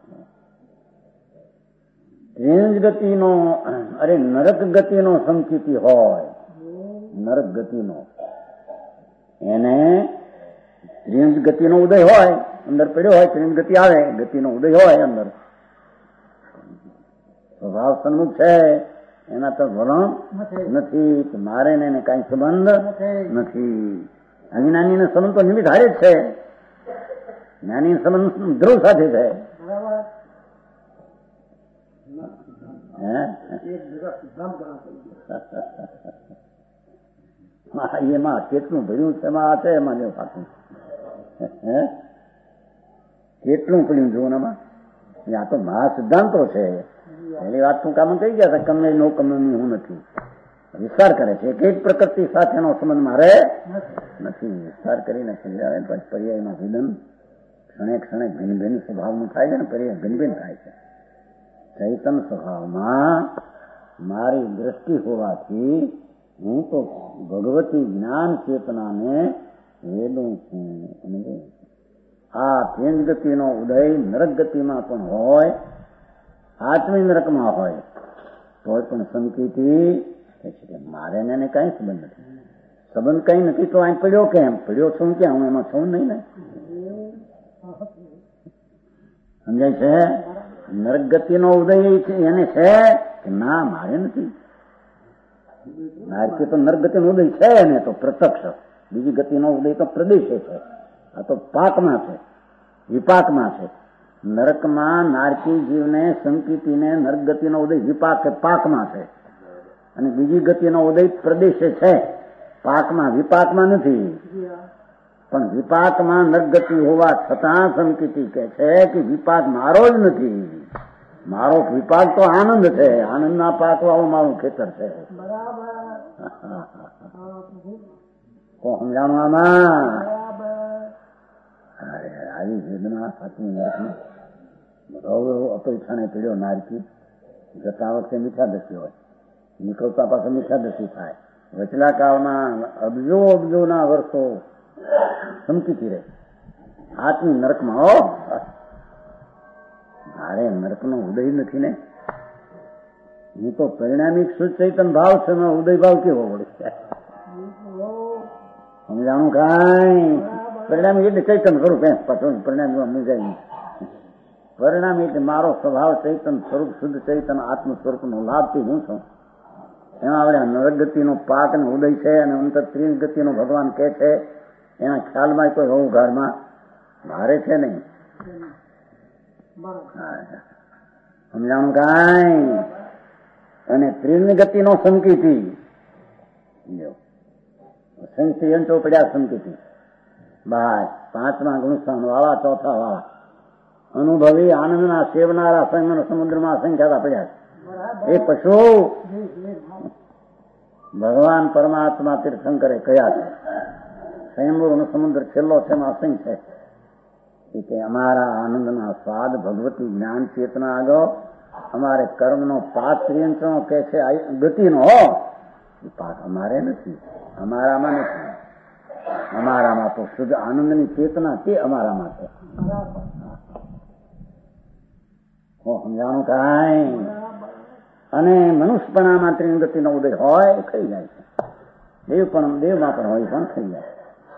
ત્રિયંજ ગતિનો, અરે નરક ગતિનો સંચિતિ હોય, નરક ગતિનો, એને ત્રિયંજ ગતિનો ઉદય હોય, અંદર પડ્યો હોય, ત્રિયંજ ગતિ આવે, ગતિનો ઉદય હોય અંદર, સ્વભાવ સન્મુખ છે, એના તો વલણ નથી. મારે ને એને કઈ સંબંધ નથી. અજ્ઞાની સંબંધ તો નિમિત્ત હારે જ છે, જ્ઞાની સંબંધ ધ્રુવ સાથે છે. એમાં કેટલું ભર્યું છે, એમાં છે, એમાં જેવું પાછું કેટલું પડ્યું જોવું એમાં. આ તો મહા સિદ્ધાંતો છે. પહેલી વાત શું કામ કહી ગયા હતા, કમે નો કમે હું નથી. વિસ્તાર કરે છે, એક એક પ્રકૃતિ સાથેનો સંબંધ મારે નથી. વિસ્તાર કરીને સમજાવે પછી પર્યાયમાં વિલન ક્ષણે ક્ષણે ભિન્ન ભિન્ન સ્વભાવનું થાય છે ને, પર્યાય ભિન્ન ભિન્ન થાય છે. ચૈતન સ્વભાવમાં મારી દ્રષ્ટિ હોવાથી હું તો ભગવતી જ્ઞાન ચેતનાને વેદું છું. આ ત્રિયંજ ગતિનો ઉદય નરક ગતિમાં પણ હોય, આત્મી નરકમાં હોય, તો પણ સંકિતિ મારે ને કઈ સંબંધ નથી. સંબંધ કઈ નથી તો અહીં પડ્યો કેમ? પડ્યો છું ક્યાં? હું એમાં છું નહીં ને. સમજાય છે? નરક ગતિનો ઉદય છે એને છે કે ના, મારે નથી. નારકી તો નરક ગતિનો ઉદય છે એને તો પ્રત્યક્ષ. બીજી ગતિનો ઉદય તો પ્રદેશે છે. આ તો પાકમાં છે, વિપાકમાં છે. નરકમાં નારકી જીવને સંકિતિને નરક ગતિનો ઉદય વિપાક પાકમાં છે, અને બીજી ગતિનો ઉદય પ્રદેશે છે, પાકમાં વિપાકમાં નથી. પણ વિપાકમાં નરક ગતિ હોવા છતાં સંકિતિ કે છે કે વિપાક મારો જ નથી. મારો વિપાક તો આનંદ છે, આનંદના પાક વાળું મારું ખેતર છે. તો સમજાણું આમાં? આવી વેદના સાચી નરકમાં અપેક્ષાને પીડ્યો નારકી. જતા વખતે મીઠા દસી હોય, નીકળતા પાછા મીઠા દસી થાય. વચલા કાળમાં અબજો અબજોના વર્ષો સંકિતી રહે આત્મી નરકમાં. હો, મારે નરકનો ઉદય નથી ને. હું તો પરિણામિક શુદ્ધ ચૈતન ભાવ છે, ઉદય ભાવ કેવો વળે? સમજાણું કાંઈ? પરિણામી એટલે ચૈતન કરું કે પાછું પરિણામ મુજાય નહીં. પરિણામી એટલે મારો સ્વભાવ ચૈતન સ્વરૂપ, શુદ્ધ ચૈતન આત્મ સ્વરૂપનો લાભથી હું છું. એમાં આપણે નરક ગતિનો પાક ને ઉદય છે, અને અંતર ત્રિયંજ ગતિનો ભગવાન કે છે, એના ખ્યાલમાં કોઈ હોવું ઘરમાં મારે છે નહીં. સમજાણું કાંઈ? અને ત્રિયંજ ગતિનો સંકિતિ સંકિયંતો પડ્યા. સંકિતિ બહાર પાંચમા ગુણસ્થાન વાળા, ચોથા વાળા અનુભવી આનંદના સેવનારા સંયમ સમુદ્રમાં અસંખ્યાતા પડ્યા છે. એ પશુ ભગવાન પરમાત્મા તીર્થંકરે કયા છે? સ્વયંભૂ સમુદ્ર છેલ્લો છે, એમાં અસંખ્ય છે કે અમારા આનંદના સ્વાદ ભગવતી જ્ઞાન ચેતના આગળ અમારે કર્મનો પાત્રિયંત્રનો કે છે ગતિનો વિપાક અમારે નથી, અમારામાં નથી. અમારામાં તો શુદ્ધ આનંદની ચેતના તે અમારામાં છે. સમજાણું કાંઈ? અને મનુષ્યપણામાં ત્રિગતિનો ઉદય હોય થઈ જાય છે. દેવ પણ દેવમાં પણ હોય પણ થઈ જાય.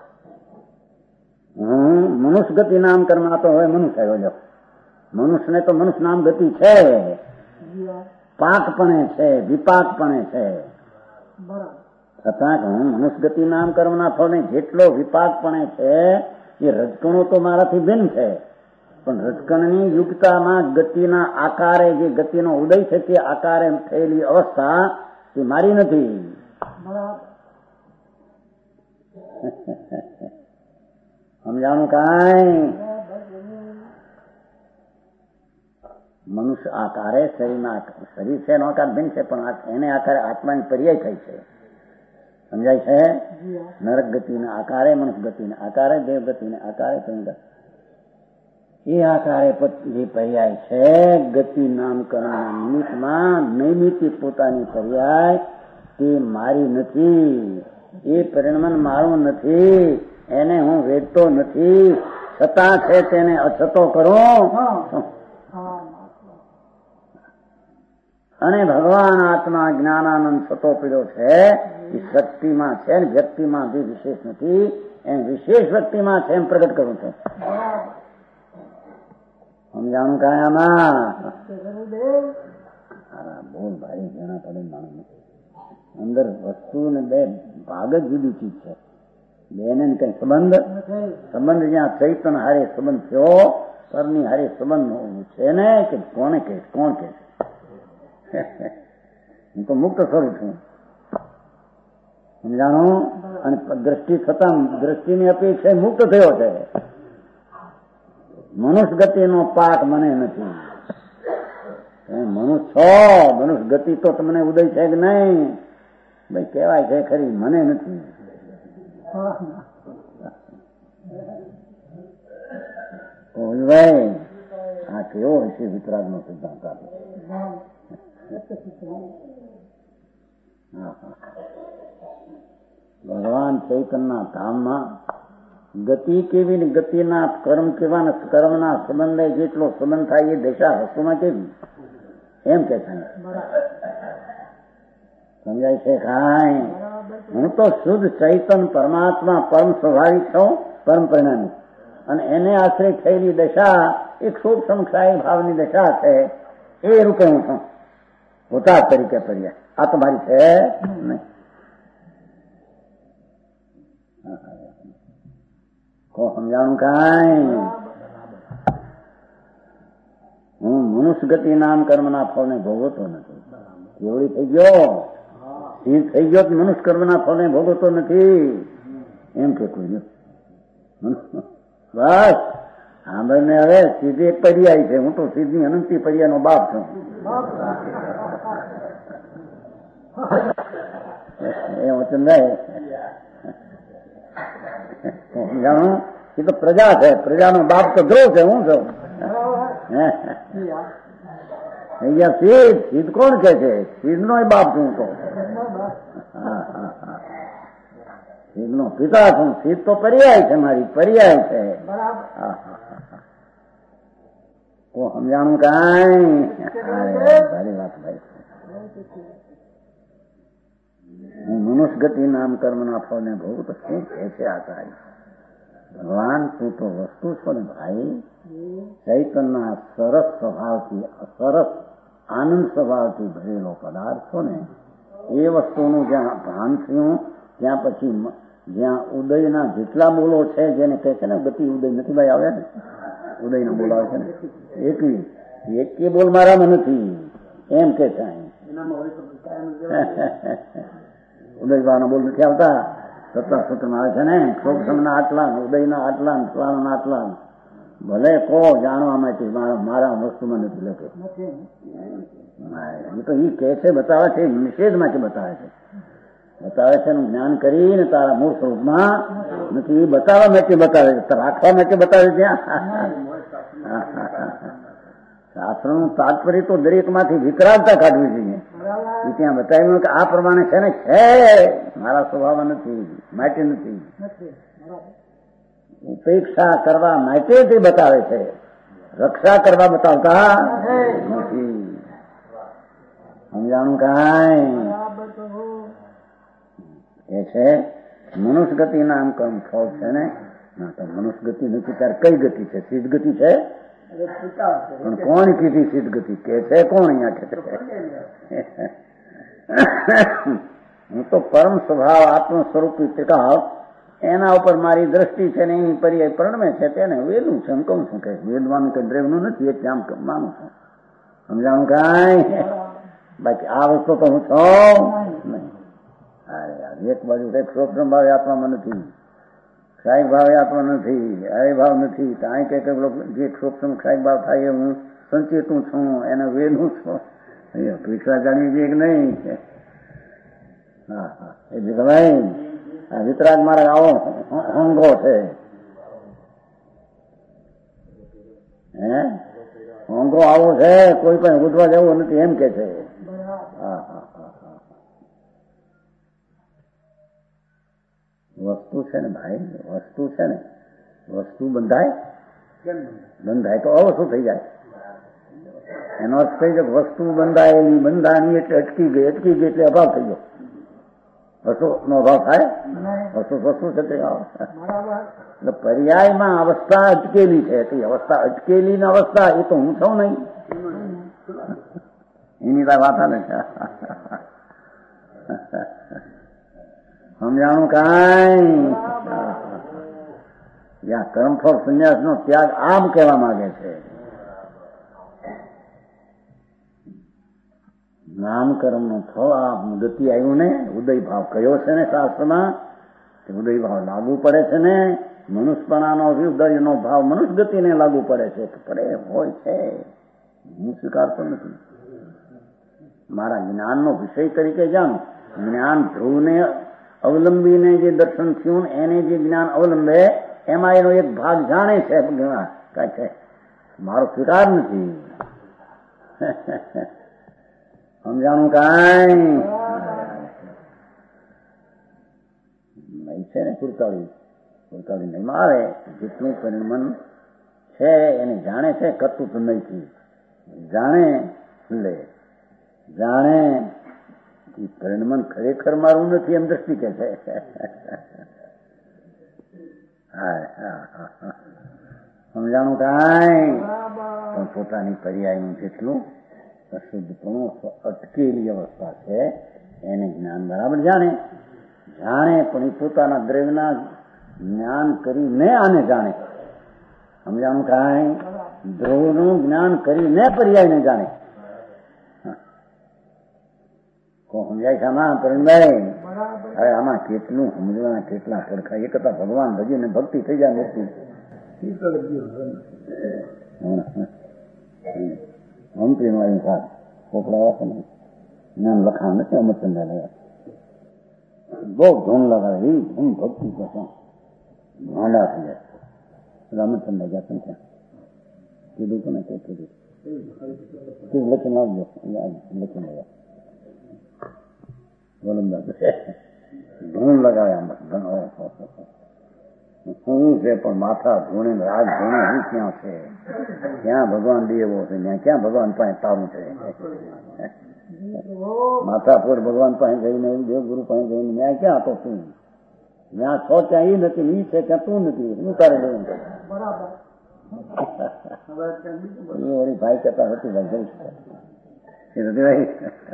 હમ મનુષ્ય ગતિ નામ કર્મ તો હવે મનુષ્ય આવ્યો. મનુષ્યને તો મનુષ્ય નામ ગતિ છે, પાકપણે છે, વિપાકપણે છે. છતાં હું મનુષ્ય ગતિ નામ કર્મના ફળને જેટલો વિપાકપણે છે એ રજકણો તો મારાથી ભિન્ન છે, પણ રજકણની યુક્તામાં ગતિના આકારે જે ગતિનો ઉદય છે તે આકારે થયેલી અવસ્થા તે મારી નથી. સમજાણું કાંઈ? મનુષ્ય આકારે શરીરના શરીર છે એનો આકાર ભિન્ન છે, પણ એને આકારે આત્માની પર્યાય થઈ છે. સમજાય છે? નરક ગતિને આકારે, મનુષ્ય ગતિને આકારે, દેવ ગતિને આકારે, એ આકારે જે પર્યાય છે ગતિ નામકરણના નિમિત્તમાં નૈમિત્તિક પોતાની પર્યાય તે મારી નથી. એ પરિણમન મારું નથી, એને હું વેચતો નથી, છતાં છે તેને અછતો કરું. અને ભગવાન આત્મા જ્ઞાનાનંદ થતો પીડ્યો છે એ શક્તિમાં છે ને વ્યક્તિમાં બી વિશેષ નથી, એમ વિશેષ વ્યક્તિમાં છે એમ પ્રગટ કરું છું. સમજાણું કાંઈ આમાં? બોલ ભાઈ જેના પડે માણસ અંદર વસ્તુ ને બે ભાગ જ જુદી ચીજ છે. બેને કઈ સંબંધ સંબંધ જ્યાં ચૈતન હારે સંબંધ થયો, પરની હારે સંબંધ છે ને કે કોને કહે કોણ કહે છે? હું તો મુક્ત સ્વરૂપ છું. સમજાણું? અને દ્રષ્ટિ થતા દ્રષ્ટિની અપેક્ષા મુક્ત થયો છે. મનુષ્ય ગતિનો પાક મને નથી. મનુષ્ય છો, મનુષ્ય ગતિ તો તમને ઉદય છે કે નહીં? ભાઈ કહેવાય છે ખરી, મને નથી. ભાઈ આ કેવો હશે વિતરાગ નો સિદ્ધાંત આપે. ભગવાન ચૈતનના ધામમાં ગતિ કેવી ને ગતિના કર્મ કેવા, કર્મના સંબંધે જેટલો સંબંધ થાય એ દશા વસ્તુમાં કેવી એમ કે છે. સમજાય છે કાંઈ? હું તો શુદ્ધ ચૈતન પરમાત્મા પરમ સ્વાભાવિક છું, પરમ પરિણામી, અને એને આશ્રય થયેલી દશા એક શુભ સંખ્યાય ભાવની દશા છે. એ રૂપે હું છું, હોતા તરીકે પર્યા. આ તો મારી છે નહીં. સમજાણું કાંઈ? હું મનુષ્ય ગતિ નામ કર્મના ફળને ભોગવતો નથી. કેવડી થઈ ગયો, સિદ્ધ થઈ ગયો, મનુષ્ય કર્મના ફળને ભોગવતો નથી એમ કે કોઈ બસ સાંભળને. હવે સીધી એક પર્યાય છે. હું તો સીધી અનંતી પર્યાયનો બાપ છું. એ વચનભાઈ જાણો એ તો પ્રજા છે, પ્રજાનો બાપ તો ધ્રુવ છે. હું છું અહીંયા સિદ્ધ. સિદ્ધ કોણ કે છે? સિદ્ધ નો બાપ છું તો. સિદ્ધ નો પિતા છું. સિદ્ધ તો પર્યાય છે, મારી પર્યાય છે. સમજાણું કાંઈ? સારી વાત ભાઈ. હું મનુષ્ય ગતિ નામ કર્મના ફળને ભોગ તો શું કહે છે આ તારી? ભગવાન તું તો વસ્તુ છો ને ભાઈ. ચૈતનના સરસ સ્વભાવથી, સરસ આનંદ સ્વભાવથી ભરેલો પદાર્થ છો ને, એ વસ્તુનું જ્યાં ભાન થયું ત્યાં પછી જ્યાં ઉદયના જેટલા બોલો છે, જેને કહે છે ને ગતિ ઉદય નથી ભાઈ આવે ને, ઉદયનો બોલ આવે છે ને, એકવી એક કે બોલ મારામાં નથી એમ કે છે. ઉદયવાનો બોલ નથી આવતા, સત્તા સત્રમાં આવે છે ને, ક્ષોભના આટલા, ઉદયના આટલા, ફલાણા આટલા. ભલે કહો જાણવા માટે મારા વસ્તુમાં નથી લખે. એ તો એ કહે છે, બતાવે છે, નિષેધ માટે બતાવે છે. બતાવે છે એનું જ્ઞાન કરીને તારા મૂળ સ્વરૂપમાં નથી. એ બતાવવા માટે બતાવે છે, રાખવા માટે બતાવે ત્યાં. શાસ્ત્રનું તાત્પર્ય તો દરેક માંથી વિતરાગતા કાઢવી જોઈએ. એ ત્યાં બતાવ્યું કે આ પ્રમાણે છે ને છે, મારા સ્વભાવ નથી, માટે નથી. ઉપેક્ષા કરવા માટે તે બતાવે છે, રક્ષા કરવા બતાવતા નથી. સમજાણું કાંઈ એ છે મનુષ્ય ગતિ નામ કર્મ ફળ છે ને. ના તો મનુષ્ય ગતિ નથી ત્યારે કઈ ગતિ છે? સિદ્ધ ગતિ છે. પણ કોણ કીધી સિદ્ધ ગતિ કે છે? કોણ અહીંયા કે છે? હું તો પરમ સ્વભાવ આત્મ સ્વરૂપી ત્રિકાળ એના ઉપર મારી દ્રષ્ટિ છે ને એની પર્યાય પરણમે છે તેને વેલું છે એમ કહું છું કે વેદવાનું કે દ્રેવનું નથી એટલે આમ માનું છું. સમજાણું કાંઈ? બાકી આ વસ્તુ તો હું છું નહીં. એક બાજુ એક સ્વપ્ન ભાવે આત્મામાં નથી, ક્ષાયિક ભાવે આત્મા નથી, અય ભાવ નથી. ત્યાં કે જે સ્વપ્ન ક્ષાયિક ભાવ થાય હું સંચેતું છું, એને વેલું છું. પૈસા જાણવી જોઈએ કે નહીં? હા હા એ ભાઈ આ વિતરાગ મારા આવો હોંગો છે. હે હોંગો આવો છે, કોઈ પણ ઉઠવા જવું નથી એમ કે છે. હા હા વસ્તુ છે ને ભાઈ, વસ્તુ છે ને, વસ્તુ બંધાય બંધાય તો હવે શું થઈ જાય? એનો અર્થ થઈ ગયો વસ્તુ બંધાયેલી બંધાણી એટલે અટકી ગઈ, અટકી ગઈ એટલે અભાવ થઈ ગયો. વસ્તુ નો અભાવ થાય? વસ્તુ વસ્તુ છે તે એટલે પર્યાયમાં અવસ્થા અટકેલી છે. તે અવસ્થા અટકેલી ની અવસ્થા એ તો હું છું નહીં. એની વાત આવે છે. સમજાણું કાંઈ? યા કર્મફળ સંન્યાસ નો ત્યાગ આમ કહેવા માંગે છે. નામકર્મ નું ફળ આ ગતિ આવ્યું ને, ઉદય ભાવ કયો છે ને શાસ્ત્રમાં? ઉદય ભાવ લાગુ પડે છે ને. મનુષ્યપણાનો ઉદય નો ભાવ મનુષ્ય ગતિને લાગુ પડે છે. પડે હોય છે, હું સ્વીકારતો નથી. મારા જ્ઞાનનો વિષય તરીકે જાણું. જ્ઞાન ધ્રુવને અવલંબીને જે દર્શન થયું એને જે જ્ઞાન અવલંબે એમાં એનો એક ભાગ જાણે છે, કઈ છે મારો સ્વીકાર નથી. સમજાણું કાંઈ? નહીં છે ને કુરતાળી કુરતાળી નહીં આવે. જેટલું પરિણમન છે એને જાણે છે, કરતું તો નહીં. જાણે લે જાણે પરિણમન ખરેખર મારું નથી એમ દ્રષ્ટિ કે છે. સમજાણું કાંઈ? પણ પોતાની પર્યાયનું જેટલું અશુદ્ધપણું અટકેલી અવસ્થા છે એને જ્ઞાન બરાબર જાણે જાણે પણ એ પોતાના દ્રવ્યના જ્ઞાન કરીને આને જાણે. સમજાણું કાંઈ? દ્રવ્યનું જ્ઞાન કરીને પર્યાયને જાણે. સમજાય છે આમાં પરણભાઈ? હવે આમાં કેટલું સમજવાના કેટલા પડખા. એક હતા ભગવાન ભજીને ભક્તિ થઈ જાય મૂર્તિ મંત્રી નો આવ્યું સાર છોકરા જ્ઞાન લખાણ નથી. અમરચંદ્ર લયા બહુ ધૂન લગાવે એ ધૂન ભક્તિ કરશો માંડા થઈ જાય. અમરચંદ્ર ગયા ત્યાં કીધું તો ને તે કીધું લખી લાવજો લખી લાવ્યા ગોલંદાજ ધૂણ લગાવ્યા. શું છે પણ માથા ધૂણે રાગ ધૂણે હું ક્યાં છે? ક્યાં ભગવાન દેવો છે? ત્યાં ક્યાં ભગવાન પાસે તારું છે? માથાપુર ભગવાન પાસે જઈને દેવગુરુ પાસે જઈને ત્યાં ક્યાં હતો તું? ત્યાં છો ત્યાં એ નથી, ઈ છે ત્યાં તું નથી. શું તારે લેવું? એ વળી ભાઈ કહેતા હતી ભાઈ જઈ ભાઈ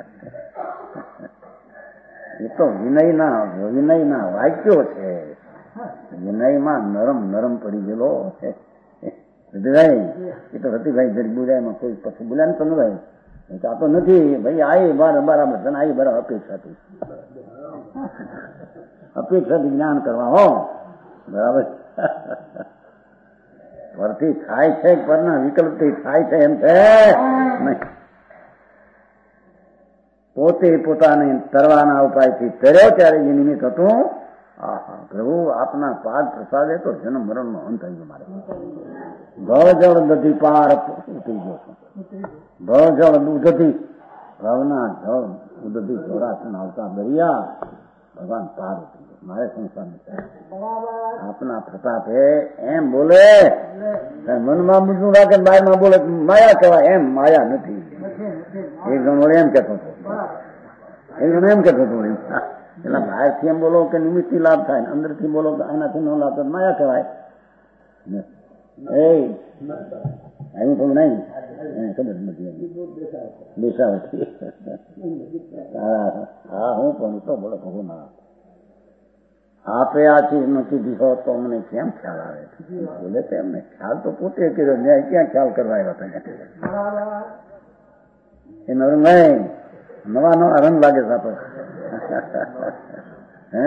એ તો વિનયના વિનયના વાક્યો છે. વિનયમાં નરમ નરમ પડી ગયેલો છે. રતિભાઈ એ તો રતિભાઈ જરી બોલ્યામાં કોઈ પછી બોલ્યા ને તમે ભાઈ આ તો નથી ભાઈ. આ બાર બરાબર છે ને આ બરાબર અપેક્ષાથી અપેક્ષાથી જ્ઞાન કરવા હો બરાબર. પરથી થાય છે પરના વિકલ્પથી થાય છે એમ છે નહીં. પોતે પોતાને તરવાના ઉપાયથી તર્યો ત્યારે જે નિમિત્ત હતું. આહા પ્રભુ આપના પાદ પ્રસાદે તો જન્મ મરણ નો અંત થઈ ગયો. મારે ભવજળ દધી પાર ઉતરી ગયો છું. ભવજળ દૂધથી ભાવના જળ ઉદધી જોડાસન આવતા દરિયા ભગવાન પાર ઉતરી ગયો. મારે સંસાર આપના પ્રતાપે એમ બોલે મનમાં બીજું રાખે બાયમાં બોલે માયા કહેવાય. એમ માયા નથી. એક જણ વડે એમ કેતો હતો એક જણ એમ કેતો હતો એટલે બહારથી એમ બોલો કે નિમિત્તથી લાભ થાય, અંદર થી બોલો કે એનાથી નો લાભ થાય, માયા કહેવાય. એ આવ્યું થોડું નહીં ખબર નથી દેશાવતી હા હું પણ તો બોલો ભગવાન આપે આ ચીજ નથી દીધો તો અમને કેમ ખ્યાલ આવે? બોલે તો એમને ખ્યાલ તો પોતે કર્યો, ન્યાય ક્યાં ખ્યાલ કરવા આવ્યા હતા? એ નરમ નહીં, નવા નવા રંગ લાગે છે આપણે. હે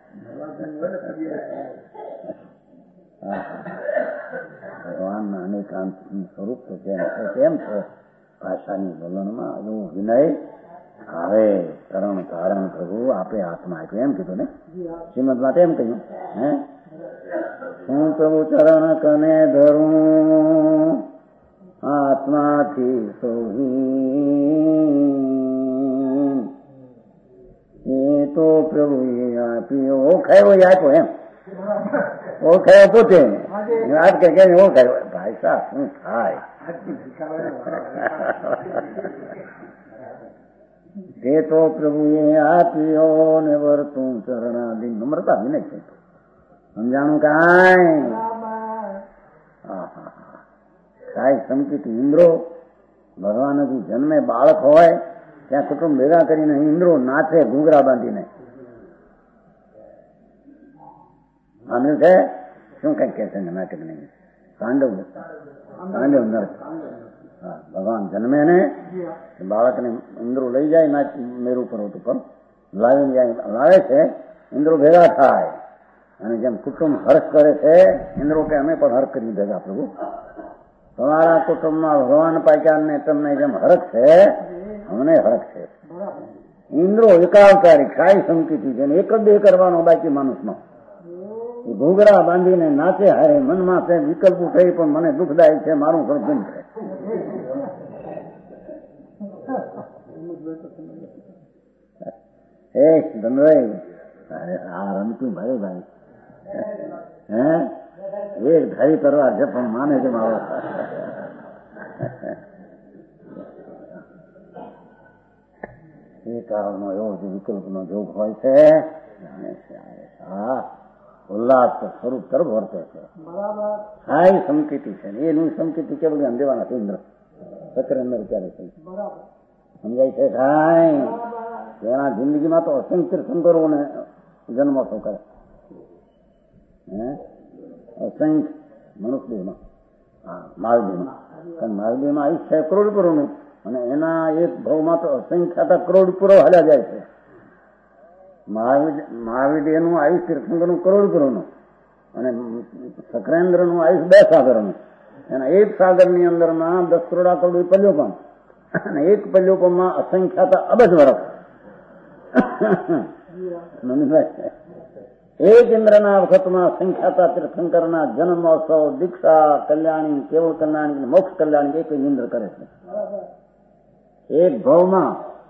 ભગવાનના અનેકાંત સ્વરૂપ તો કેમ છે ભાષાની વલણમાં એવું વિનય આવે. કરણ કારણ પ્રભુ આપે આત્મા આપ્યો એમ કીધું ને શ્રીમદ માટે એમ કહ્યું. હે હું પ્રભુ ચરણ કને ધરું આત્માથી સોહી એ તો પ્રભુ આપ્યો ઓળખાયો આપ્યો એમ ઓળખાયો પોતે વાત કે ઓળખાયો. ભાઈ સાહેબ શું થાય? તે તો પ્રભુએ આપ્યો ને વર્તું ચરણાદી નમ્રતા વિનય છે. સમજાણું કાંઈ? કાંઈ સમકીત ઇન્દ્રો ભગવાનથી જન્મે બાળક હોય ત્યાં કુટુંબ ભેગા કરીને ઇન્દ્રો નાચે ઘૂંઘરા બાંધીને. આમ્યું છે શું કઈ કે છે નાટક નહીં તાંડવ તાંડવ નરક. હા ભગવાન જન્મે ને બાળકને ઇન્દ્રો લઈ જાય નાચ મેરુ પર્વત ઉપર લાવીને જાય લાવે છે. ઇન્દ્રો ભેગા થાય અને જેમ કુટુંબ હર્ષ કરે છે ઇન્દ્રો કે અમે પણ હર્ષ કરી ભેગા પ્રભુ તમારા કુટુંબમાં ભગવાન પાક્યા ને તમને જેમ હરખ છે અમને હરખ છે. ઇન્દ્રો એકાવતારી ખાઈ સંકિતી છે એક જ બે કરવાનો બાકી માણસનો ઘૂઘરા બાંધીને નાચે હારે મનમાં છે વિકલ્પ થઈ પણ મને દુઃખદાયક છે મારું સર્જન છે. એ ધનભાઈ આ રમતું ભાઈ ભાઈ હે એક ધારી કરવા છે પણ માને છે મારો. એ કારણનો એવો જે વિકલ્પનો જોગ હોય છે હા ઉલ્લાસ સ્વરૂપ તરફ વર્તે છે. હાઈ સંકિતિ છે એનું સંકિતિ કેવું અંધેવાના છે ઇન્દ્ર સત્ર અંદર ચાલે છે. સમજાય છે કાંઈ? તેના જિંદગીમાં તો અસંખ્ય તીર્થંકરોને જન્મોત્સવ કરે. હે અસંખ્ય મનુષ્યમાં હા મહાવીરમાં કારણ મહાવીરમાં આયુષ્ય છે કરોડપુરોનું અને એના એક ભાવમાં તો અસંખ્યાતા કરોડપુરો હાલ્યા જાય છે. મહાવીર મહાવીર એનું આયુષ તીર્થંકરનું કરોડપુરોનું અને સક્રેન્દ્રનું આયુષ બે સાગરનું. એના એક સાગરની અંદરમાં દસ કરોડા કરોડ પલ્યોપમ અને એક પલ્યોપમમાં અસંખ્યાતા અબજ વર્ષ. એક ઇન્દ્રના વખતમાં સંખ્યાતા તીર્થંકરના જન્મોત્સવ દીક્ષા કલ્યાણી કેવળ કલ્યાણી મોક્ષ કલ્યાણી એક ઇન્દ્ર કરે છે એક ભાવમાં.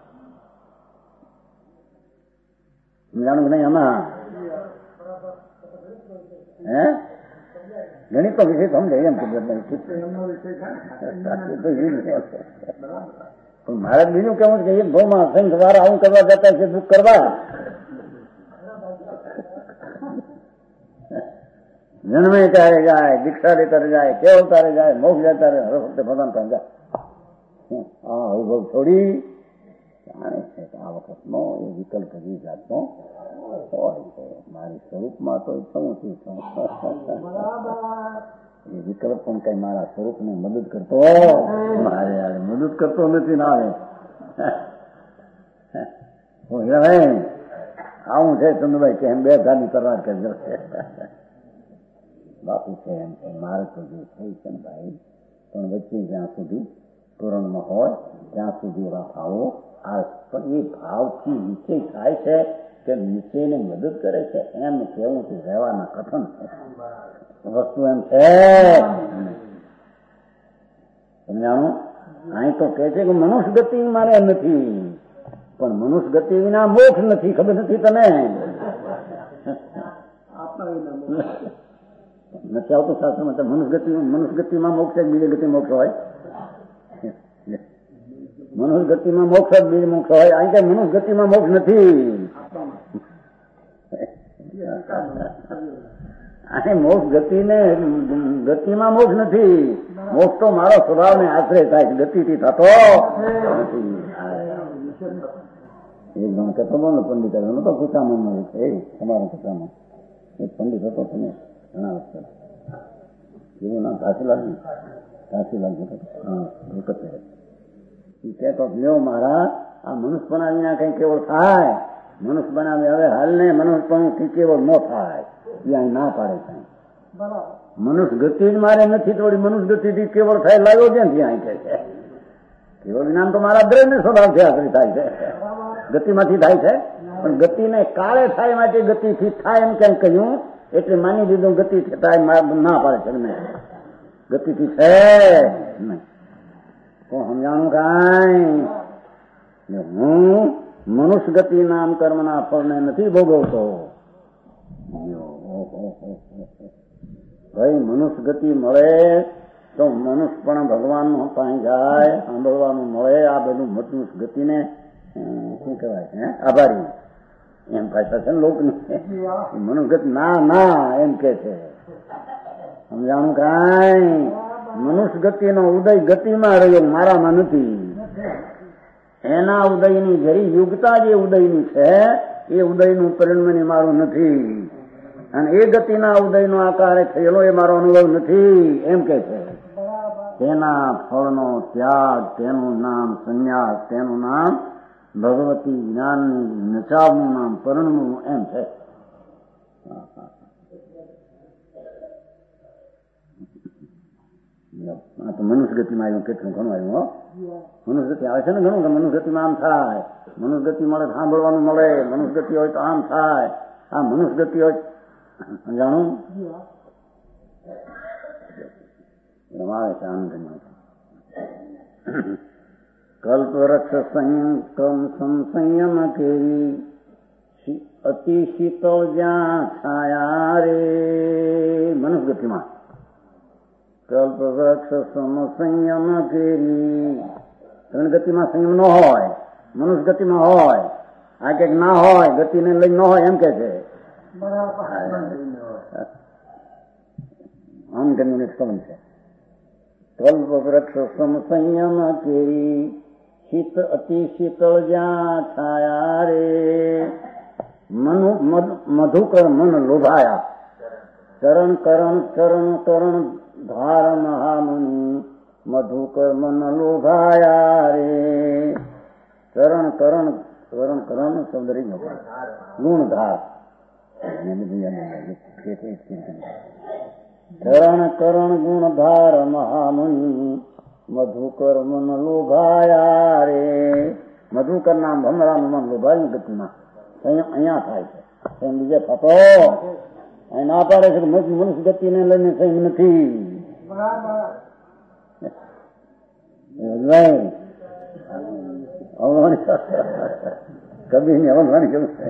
જાણું નહીં આમાં હે ગણિત તો વિષય સમજે એમ પણ મારે બીજું કેવું છે કે એક ભાવમાં અસંખ્ય વાર આવું કરવા જતા છે દુઃખ કરવા. જન્મે ત્યારે જાય દીક્ષા લેતા જાય કેવળ તારે જાય મોક્ષ જતા રહે હવે ફક્ત ભગવાન પાસે જાય. આ અનુભવ છોડી જાણે છે કે આ વખતનો એ વિકલ્પ જે જાતનો હોય છે મારી સ્વરૂપમાં તો શું છું એ વિકલ્પ પણ કઈ મારા સ્વરૂપને મદદ કરતો મારે મદદ કરતો નથી ના આવે આવું છે ચંદ્રભાઈ કે એમ બે ગાડી તરવાર કે બાપુ છે એમ કે મારે તો જે થઈ છે ને ભાઈ પણ વચ્ચે જ્યાં સુધી પૂરણમાં હોય ત્યાં સુધી એવા ભાવો આ પણ એ ભાવથી નિશ્ચય થાય છે કે નિશ્ચયને મદદ કરે છે એમ કેવું કે રહેવાના કથન છે વસ્તુ એમ છે સમજાણું. અહીં તો કે છે કે મનુષ્ય ગતિ મારે નથી, પણ મનુષ્ય ગતિ વિના મોક્ષ નથી. ખબર નથી તને? નથી આવતું શાસ્ત્રમાં. મનુષ્ય ગતિ મનુષ્ય ગતિમાં મોક્ષ બીજી ગતિ મોક્ષ હોય? મનુષ્ય ગતિમાં મોક્ષ બીજી મોક્ષ હોય? અહીં કઈ મનુષ્ય ગતિમાં મોક્ષ નથી. અહીં મોક્ષ ગતિ ને ગતિમાં મોક્ષ નથી. મોક્ષ તો મારો સ્વભાવ ને આશ્રય થાય છે, ગતિથી થતો નથી. એક ગણ કહેતો બોલો પંડિત તો કુચામણ છે, તમારા કુચામણ એક પંડિત હતો તમે ઘણા વખત એવું નામ કાશીલાલ કાશીલાલ હા એ કહેતો લ્યો મારા આ મનુષ્ય બનાવીને કઈ કેવળ થાય. મનુષ્ય બનાવે હવે હાલ ને મનુષ્ય કેવળ ન થાય એ અહીં ના પાડે છે. મનુષ્ય ગતિ જ મારે નથી, થોડી મનુષ્ય ગતિથી કેવળ થાય લાવ્યો ક્યાંથી અહીં કે છે. કેવળ વિનામ તો મારા દ્રવ્ય સ્વભાવથી આશ્રિત થાય છે, ગતિમાંથી થાય છે. પણ ગતિને કાળે થાય માટે ગતિથી થાય એમ કેમ કહ્યું એટલે માની લીધું ગતિથી થાય ના પાડે છે ને ગતિથી છે નહીં. તો સમજાણું કાંઈ હું મનુષ્ય ગતિ નામ કર્મના ફળને નથી ભોગવતો. ભાઈ મનુષ્ય ગતિ મળે તો મનુષ્ય પણ ભગવાન નું પાસે જાય, સાંભળવાનું મળે. આ બધું મનુષ્ય ગતિને શું કહેવાય છે આભારી એમ ભાષા છે ને લોકની. મનુષ્ય ગતિ ના ના એમ કે છે. સમજાણું કાંઈ મનુષ્ય ગતિનો ઉદય ગતિમાં રહ્યો, મારામાં નથી. એના ઉદયની જરી યુગતા જે ઉદયની છે એ ઉદયનું પરિણમન મારું નથી, અને એ ગતિના ઉદયનો આકારે થયેલો એ મારો અનુભવ નથી એમ કે છે. તેના ફળનો ત્યાગ, તેનું નામ સંન્યાસ, તેનું નામ ભગવતી જ્ઞાનની નચાવનું નામ પરિણમવું એમ છે. આ તો મનુષ્ય ગતિમાં આવ્યું, કેટલું ઘણું આવ્યું. હો મનુષ્ય ગતિ આવે છે ને ઘણું કે મનુષ્ય ગતિમાં આમ થાય, મનુષ્ય ગતિ મળે સાંભળવાનું મળે, મનુષ્ય ગતિ હોય તો આમ થાય. આ મનુષ્ય ગતિ હોય જાણું રમાવે છે આનંદ. કલ્પવૃક્ષ સંયમ સંસંયમ કેરી અતિ શીતળ જ્યાં છાયા રે. મનુષ્ય ગતિમાં કલ્પવૃક્ષ સમ સંયમ કેરી. ત્રણ ગતિમાં સંયમ ન હોય, મનુષ્ય ગતિમાં હોય. આ ક્યાંક ના હોય, ગતિને લઈ ન હોય એમ કે છે. આમ કરીને સ્તવન છે. કલ્પવૃક્ષ સમ સંયમ કેરી શીત અતિ શીતળ જ્યાં છાયા રે. મનુ મધુકર મન લોભાયા ચરણ કરણ ચરણ કરણ ધાર મહામુનિ. મધુકર મન લોભાયા રે. ચરણ કરણ કરણ કરણ શબ્દ રહી ગયો. ગુણધાર ચરણ કરણ ગુણધાર મહામુનિ. મધુકર મન લોભાયા રે. મધુકર નામ ભમરાનું મન લોભાયું ગતિમાં અહીંયા થાય છે. બીજે થતો અહીં ના પાડે છે કે મનુષ્ય ગતિને લઈને સંયમ નથી. કબીર ની અવલવાની કેવું છે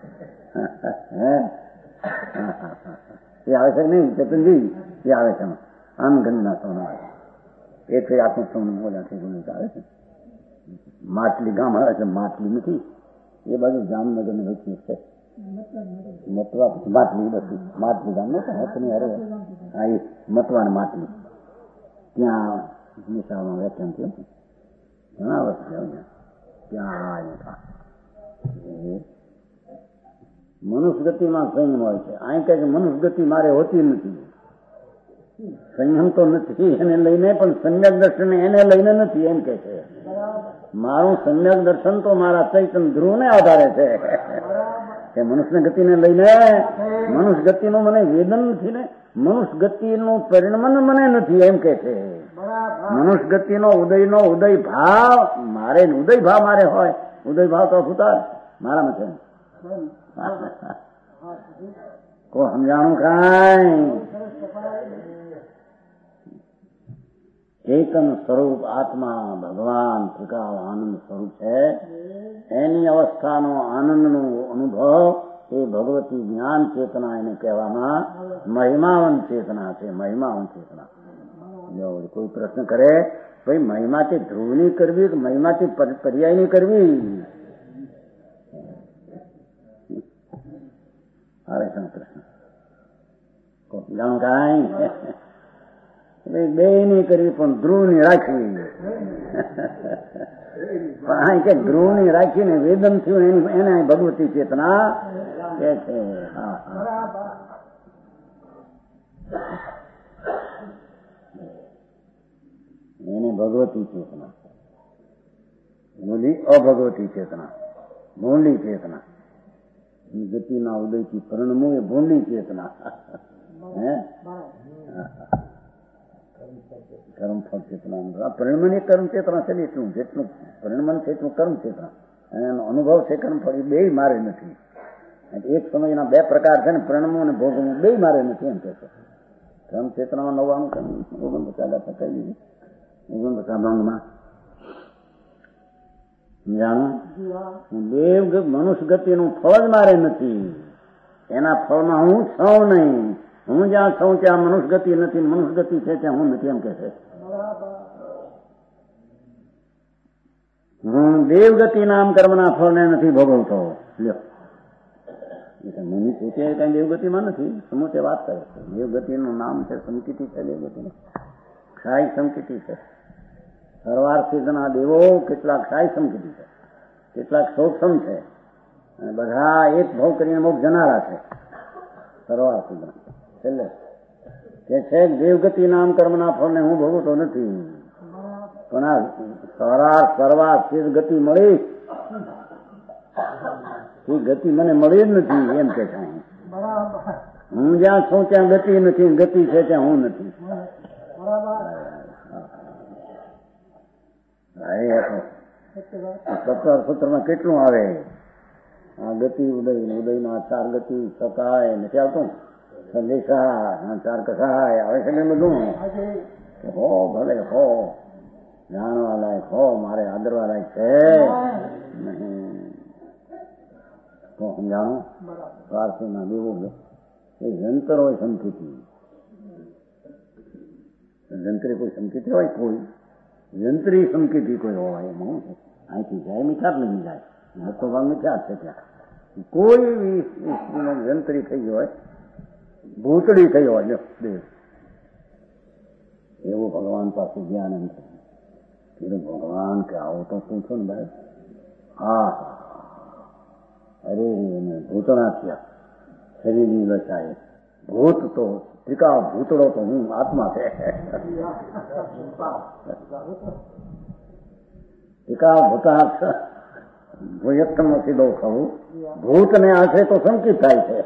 એ આવે છે નહીં ચેતનજી એ આવે છે આમ ગણના સોના આવે એ છે આત્મ સોનું બોલ્યા છે આવે છે. માટલી ગામ આવે છે, માટલી નથી એ બાજુ જામનગર ની વચ્ચે છે. મતવા માટલી બધી માટલી ગામ નો હથની અરે હા એ મતવા ને માટલી ત્યાં નિશાળમાં વ્યાખ્યાન થયું ઘણા વર્ષ ત્યાં મનુષ્ય ગતિમાં સંયમ હોય છે. અહીં કહે મનુષ્ય ગતિ મારે હોતી નથી. સંયમ તો નથી એને લઈને, પણ સમ્યક દર્શન એને લઈને નથી એમ કે છે. મારું સમ્યક દર્શન તો મારા ચૈતન ધ્રુવ ને આધારે છે કે મનુષ્ય ગતિને લઈને. મનુષ્ય ગતિનું મને વેદન નથી ને, મનુષ્ય ગતિનું પરિણમન મને નથી એમ કે છે. મનુષ્ય ગતિનો ઉદયનો ઉદય ભાવ મારે, ઉદય ભાવ મારે હોય. ઉદય ભાવ તો ભૂતાર મારામાં છે. કો સમજાણું કાંઈ ચેતન સ્વરૂપ આત્મા ભગવાન ત્રિકાળ આનંદ સ્વરૂપ છે. એની અવસ્થાનો આનંદનો અનુભવ એ ભગવતી જ્ઞાન ચેતના એને કહેવામાં મહિમાવંત ચેતના છે. મહિમાવંત ચેતના. કોઈ પ્રશ્ન કરે ભાઈ મહિમાથી ધ્રુવની કરવી કે મહિમાથી પર્યાયની કરવી? આવે છે પ્રશ્ન જાણો કાંઈ બે ની કરવી પણ ધ્રુવ ની રાખવી. પણ કે ધ્રુવ ની રાખીને વેદન થયું એને ભગવતી ચેતના કે છે. હા એને ભગવતી ચેતના, મૂલી અભગવતી ચેતના, ભૂંડી ચેતના. ગતિના ઉદયથી પરિણમું એ ભૂંડી ચેતના. હે કર્મફળ ચેતના પરિણમન એ કર્મ ચેતના છે. એટલું જેટલું પરિણમન છે એટલું કર્મ ચેતના. અને એનો અનુભવ છે કર્મફળ એ બે મારે નથી. એક સમયના બે પ્રકાર છે ને, પરિણમવું અને ભોગવવું બે મારે નથી એમ કે છે. કર્મ ચેતનામાં નવ્વાણું કર્મ ઓગણ પચાસ કહી દીધી. ઓગણ પચાસ ભંગમાં જાણો દેવ મનુષ્ય ગતિનું ફળ જ મારે નથી. એના ફળમાં હું છું નહીં. હું જ્યાં છું ત્યાં મનુષ્ય ગતિ નથી, મનુષ્ય ગતિ છે ત્યાં હું નથી એમ કે છે. હું દેવગતિ નામ કર્મના ફળને નથી ભોગવતો. લ્યો મુનિ પોતે કઈ દેવગતિમાં નથી, સમૂહે વાત કરે છે. દેવગતિનું નામ છે સંકિતિ છે. દેવગતિનું ક્ષાય સંકિતિ છે. સરવાર સિદ્ધના દેવો કેટલાક ક્ષાય સંકિતિ છે, કેટલાક સૌક્ષમ છે, અને બધા એક ભાવ કરીને મોક્ષ જનારા છે. સરવાર સિદ્ધના છેલ્લે કે છે દેવગતિ નામ કર્મના ફળને હું ભોગવતો નથી. પણ આ સરાર સરવાર સિદ્ધ ગતિ મળી એ ગતિ મને મળી જ નથી એમ કે છે. હું જ્યાં છું ત્યાં ગતિ નથી, ગતિ છે ત્યાં હું નથી. સત્તર સૂત્રમાં કેટલું આવે આ ગતિ ઉદય, ઉદયના ચાર ગતિ સકાય નથી આવતું, સંદેશા ચાર કસાય આવે છે. બધું હો ભલે હો જાણવા લાયક હો, મારે આદરવા લાયક છે નહીં તો સમજાણો. પારસીના દેવો એ જંતર હોય સંકિતિ. જંત્રી કોઈ સંકિતિ હોય, કોઈ જંત્રી સંકિતિ કોઈ હોય એમાં અહીંથી જાય મીઠાર લઈ જાય. મોટો ભાગ મીઠાર છે ત્યાં. કોઈ જંત્રી થઈ હોય, ભૂતળી થઈ હોય દેવ, એવું ભગવાન પાસે જ્ઞાન એમ છે. ભગવાન કે આવો તો પૂછો ને ભાઈ. હા અરે ભૂતણા થયા શરીરની લચાય. ભૂત તો ત્રિકા ભૂતળો તો હું આત્મા છે. ત્રિકા ભૂતાર્થ ભૂયત્તમ સીધો ખવું. ભૂતને આશરે તો સંકિત થાય છે.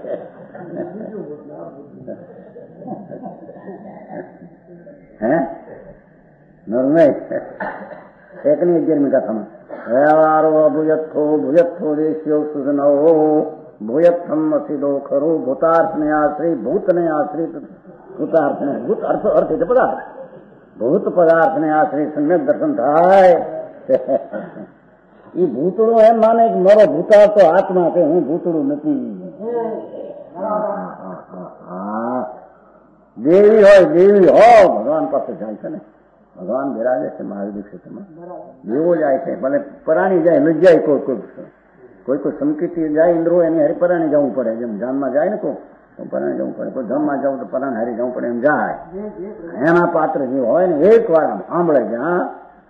હે નર્મય એકની અગિયારમી કથામાં વ્યવહારો ભૂયત્થો ભૂયત્થો દેશ્યો સુધનવો ભૂયત્થમ સીધો ખરું. ભૂતાર્થને આશ્રિત, ભૂતને આશ્રિત, ભૂતાર્થને ભૂત અર્થ અર્થ એટલે પદાર્થ. ભૂત પદાર્થને આશ્રિત સમ્યક દર્શન થાય. એ ભૂતળું એમ માને કે મારો ભૂતાર તો આત્મા છે, હું ભૂતળું નથી. દેવી હોય દેવી હો ભગવાન પાસે જાય છે ને. ભગવાન બિરાજે છે મહાવીર ક્ષેત્રમાં. દેવો જાય છે, ભલે પરાણી જાય લજ્જાય. કોઈ કોઈ કોઈ કોઈ સંકિતિ જાય ઇન્દ્રો એની હરી પરાણી જવું પડે. જેમ જાનમાં જાય ને કોઈ તો પરાણી જવું પડે, કોઈ ધમમાં જવું તો પરાણ હારી જવું પડે. એમ જાય એના પાત્ર જે હોય ને એક વાર સાંભળે છે. હા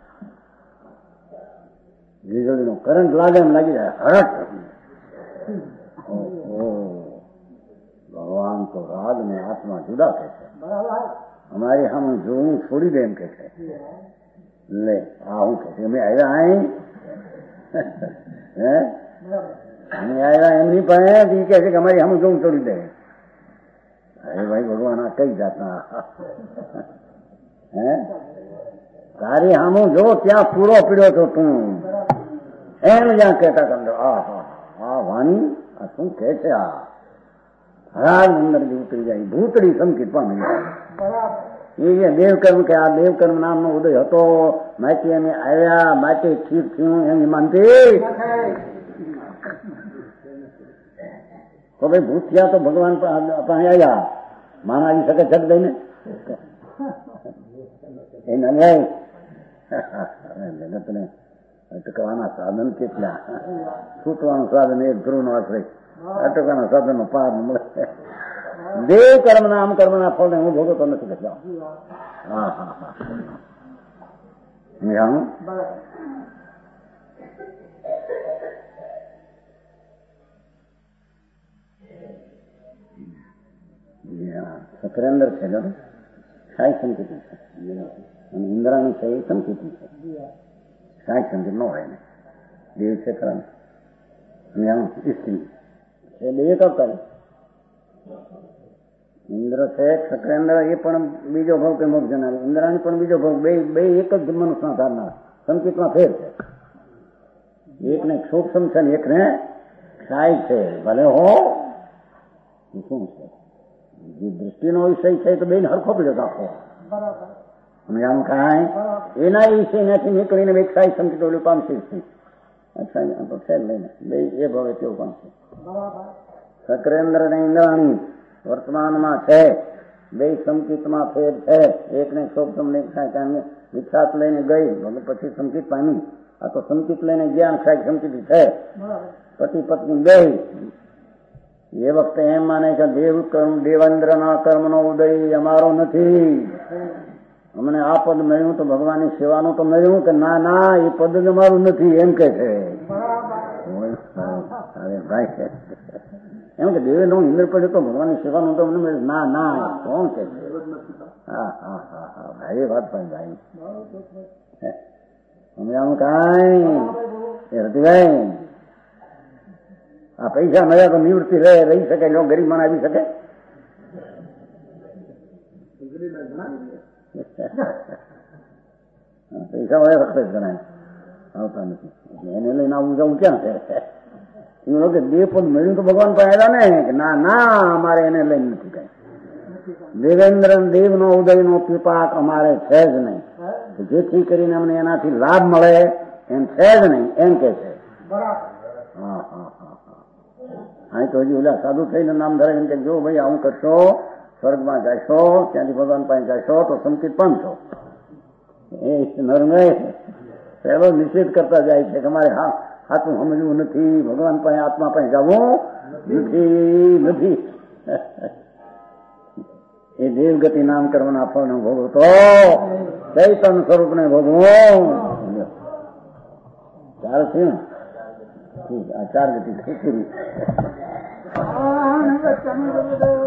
વીજળીનો કરંટ લાગે એમ લાગી જાય હરટ. ભગવાન તો રાગ ને આત્મા જુદા કે છે. અમારી સામે જોવું છોડી દે એમ કે છે. લે આ હું કે છે અમે આવ્યા અહીં હે અમે આવ્યા એમની પાસે કે છે કે અમારી સામે જોવું છોડી દે. અરે ભાઈ ભગવાન આ કઈ જાતના હે તારી સામું જો ત્યાં પૂરો પીડ્યો છો તું એમ જ્યાં કહેતા તમને આ હા આ વાણી આ શું કે છે. આ હરાજ અંદર ઉતરી જાય, ભૂતળી સંકિત પામી જાય. એ દેવકર્મ કે આ દેવકર્મ નામનો ઉદય હતો, માટે અમે આવ્યા, માટે ઠીક થયું એમ માનતી. તો ભાઈ ભૂત થયા તો ભગવાન પાસે આવ્યા, માન આવી શકે જગ દઈને એને જગતને અટકવાના સાધન કેટલા, છૂટવાનું સાધન એક ધ્રુવ નો આશ્રય, અટકવાના સાધન નો પાર મળે. દેવ કર્મ ના આમ કર્મ ના ફળ હું ભોગવતો નથી બચાવ. હા હા હા સકરેન્દ્ર છે સાઈ સંકેત છે અને ઇન્દ્રાણી છે એ સંકેત છે. સાઈ સંકેત ન હોય ને દેવ છે ખરા સ્ત્રી છે બે કરતા. ઇન્દ્ર છે સકરેન્દ્ર એ પણ બીજો ભાવ કે મોક્ષ જનાર, ઇન્દ્રાણી પણ બીજો ભાવ, બે બે એક જ મનુષ્યના ધારનાર. સંકેતમાં ફેર છે, એકને સૂક્ષ્મ છે ને એકને સાઈ છે. ભલે હો શું છે જે દ્રષ્ટિનો વિષય છે તો બેન હરખો પડ્યો રાખો આમ કાંઈ એના વિષય નથી નીકળીને એક સાઈ સંકેત ઓલું પામશે છે લઈને બે એ ભાવે તેવું પામશે. સકરેન્દ્ર ને ઇન્દ્રાણી વર્તમાનમાં છે, બે સંકેતમાં ફેર છે, એકને સૂક્ષ્મ ને વિખ્યાત લઈને ગઈ પછી સંકેત પામી. આ તો સંકેત લઈને જ્ઞાન સાઈ સંકેત છે. પતિ પત્ની બે એ વખતે એમ માને કે દેવ કર્મ દેવેન્દ્ર ના કર્મ નો ઉદય અમારો નથી, અમને આ પદ મળ્યું તો ભગવાનની સેવાનું તો મળ્યું કે ના ના એ પદ જ અમારું નથી એમ કે છે. ભાઈ એમ કે દેવે નો ઇન્દ્ર પડ્યો તો ભગવાનની સેવાનું તો અમને મળ્યું, ના ના કોણ કે છે. હા હા હા હા ભાઈ વાત પણ ભાઈ અમે આમ કાંઈ એ રતિભાઈ આ પૈસા મળ્યા તો નિવૃત્તિ રહે રહી શકે, લોકો ગરીબ માણ આવી શકે. પૈસા મળ્યા વખતે જ ગણાય, આવતા નથી. એને લઈને આવું જવું ક્યાં છે? એ લોકો દેવ પદ મળ્યું તો ભગવાન પણ આવ્યા ને કે ના ના અમારે એને લઈને નથી કઈ. દેવેન્દ્ર દેવ નો ઉદય નો પીપાક અમારે છે જ નહીં, જેથી કરીને અમને એનાથી લાભ મળે એમ છે જ નહીં એમ કે છે. હા હા હા હા તો હજી ઓલા સાધુ થઈને નામ ધરે એમ કે જો ભાઈ આવું કરશો સ્વર્ગમાં જશો, ત્યાંથી ભગવાન પાસે જશો તો સંકેત પામશો. એ નરમે પહેલો નિષેધ કરતા જાય છે કે અમારે હા સાચું સમજવું નથી, ભગવાન પાસે આત્મા પાસે જવું નથી નથી એ દેવગતિ નામ કરવાના ફળને ભોગવતો ચૈતન સ્વરૂપ ને ભોગવું ચાલ છે ને. આ ચાર ગતિ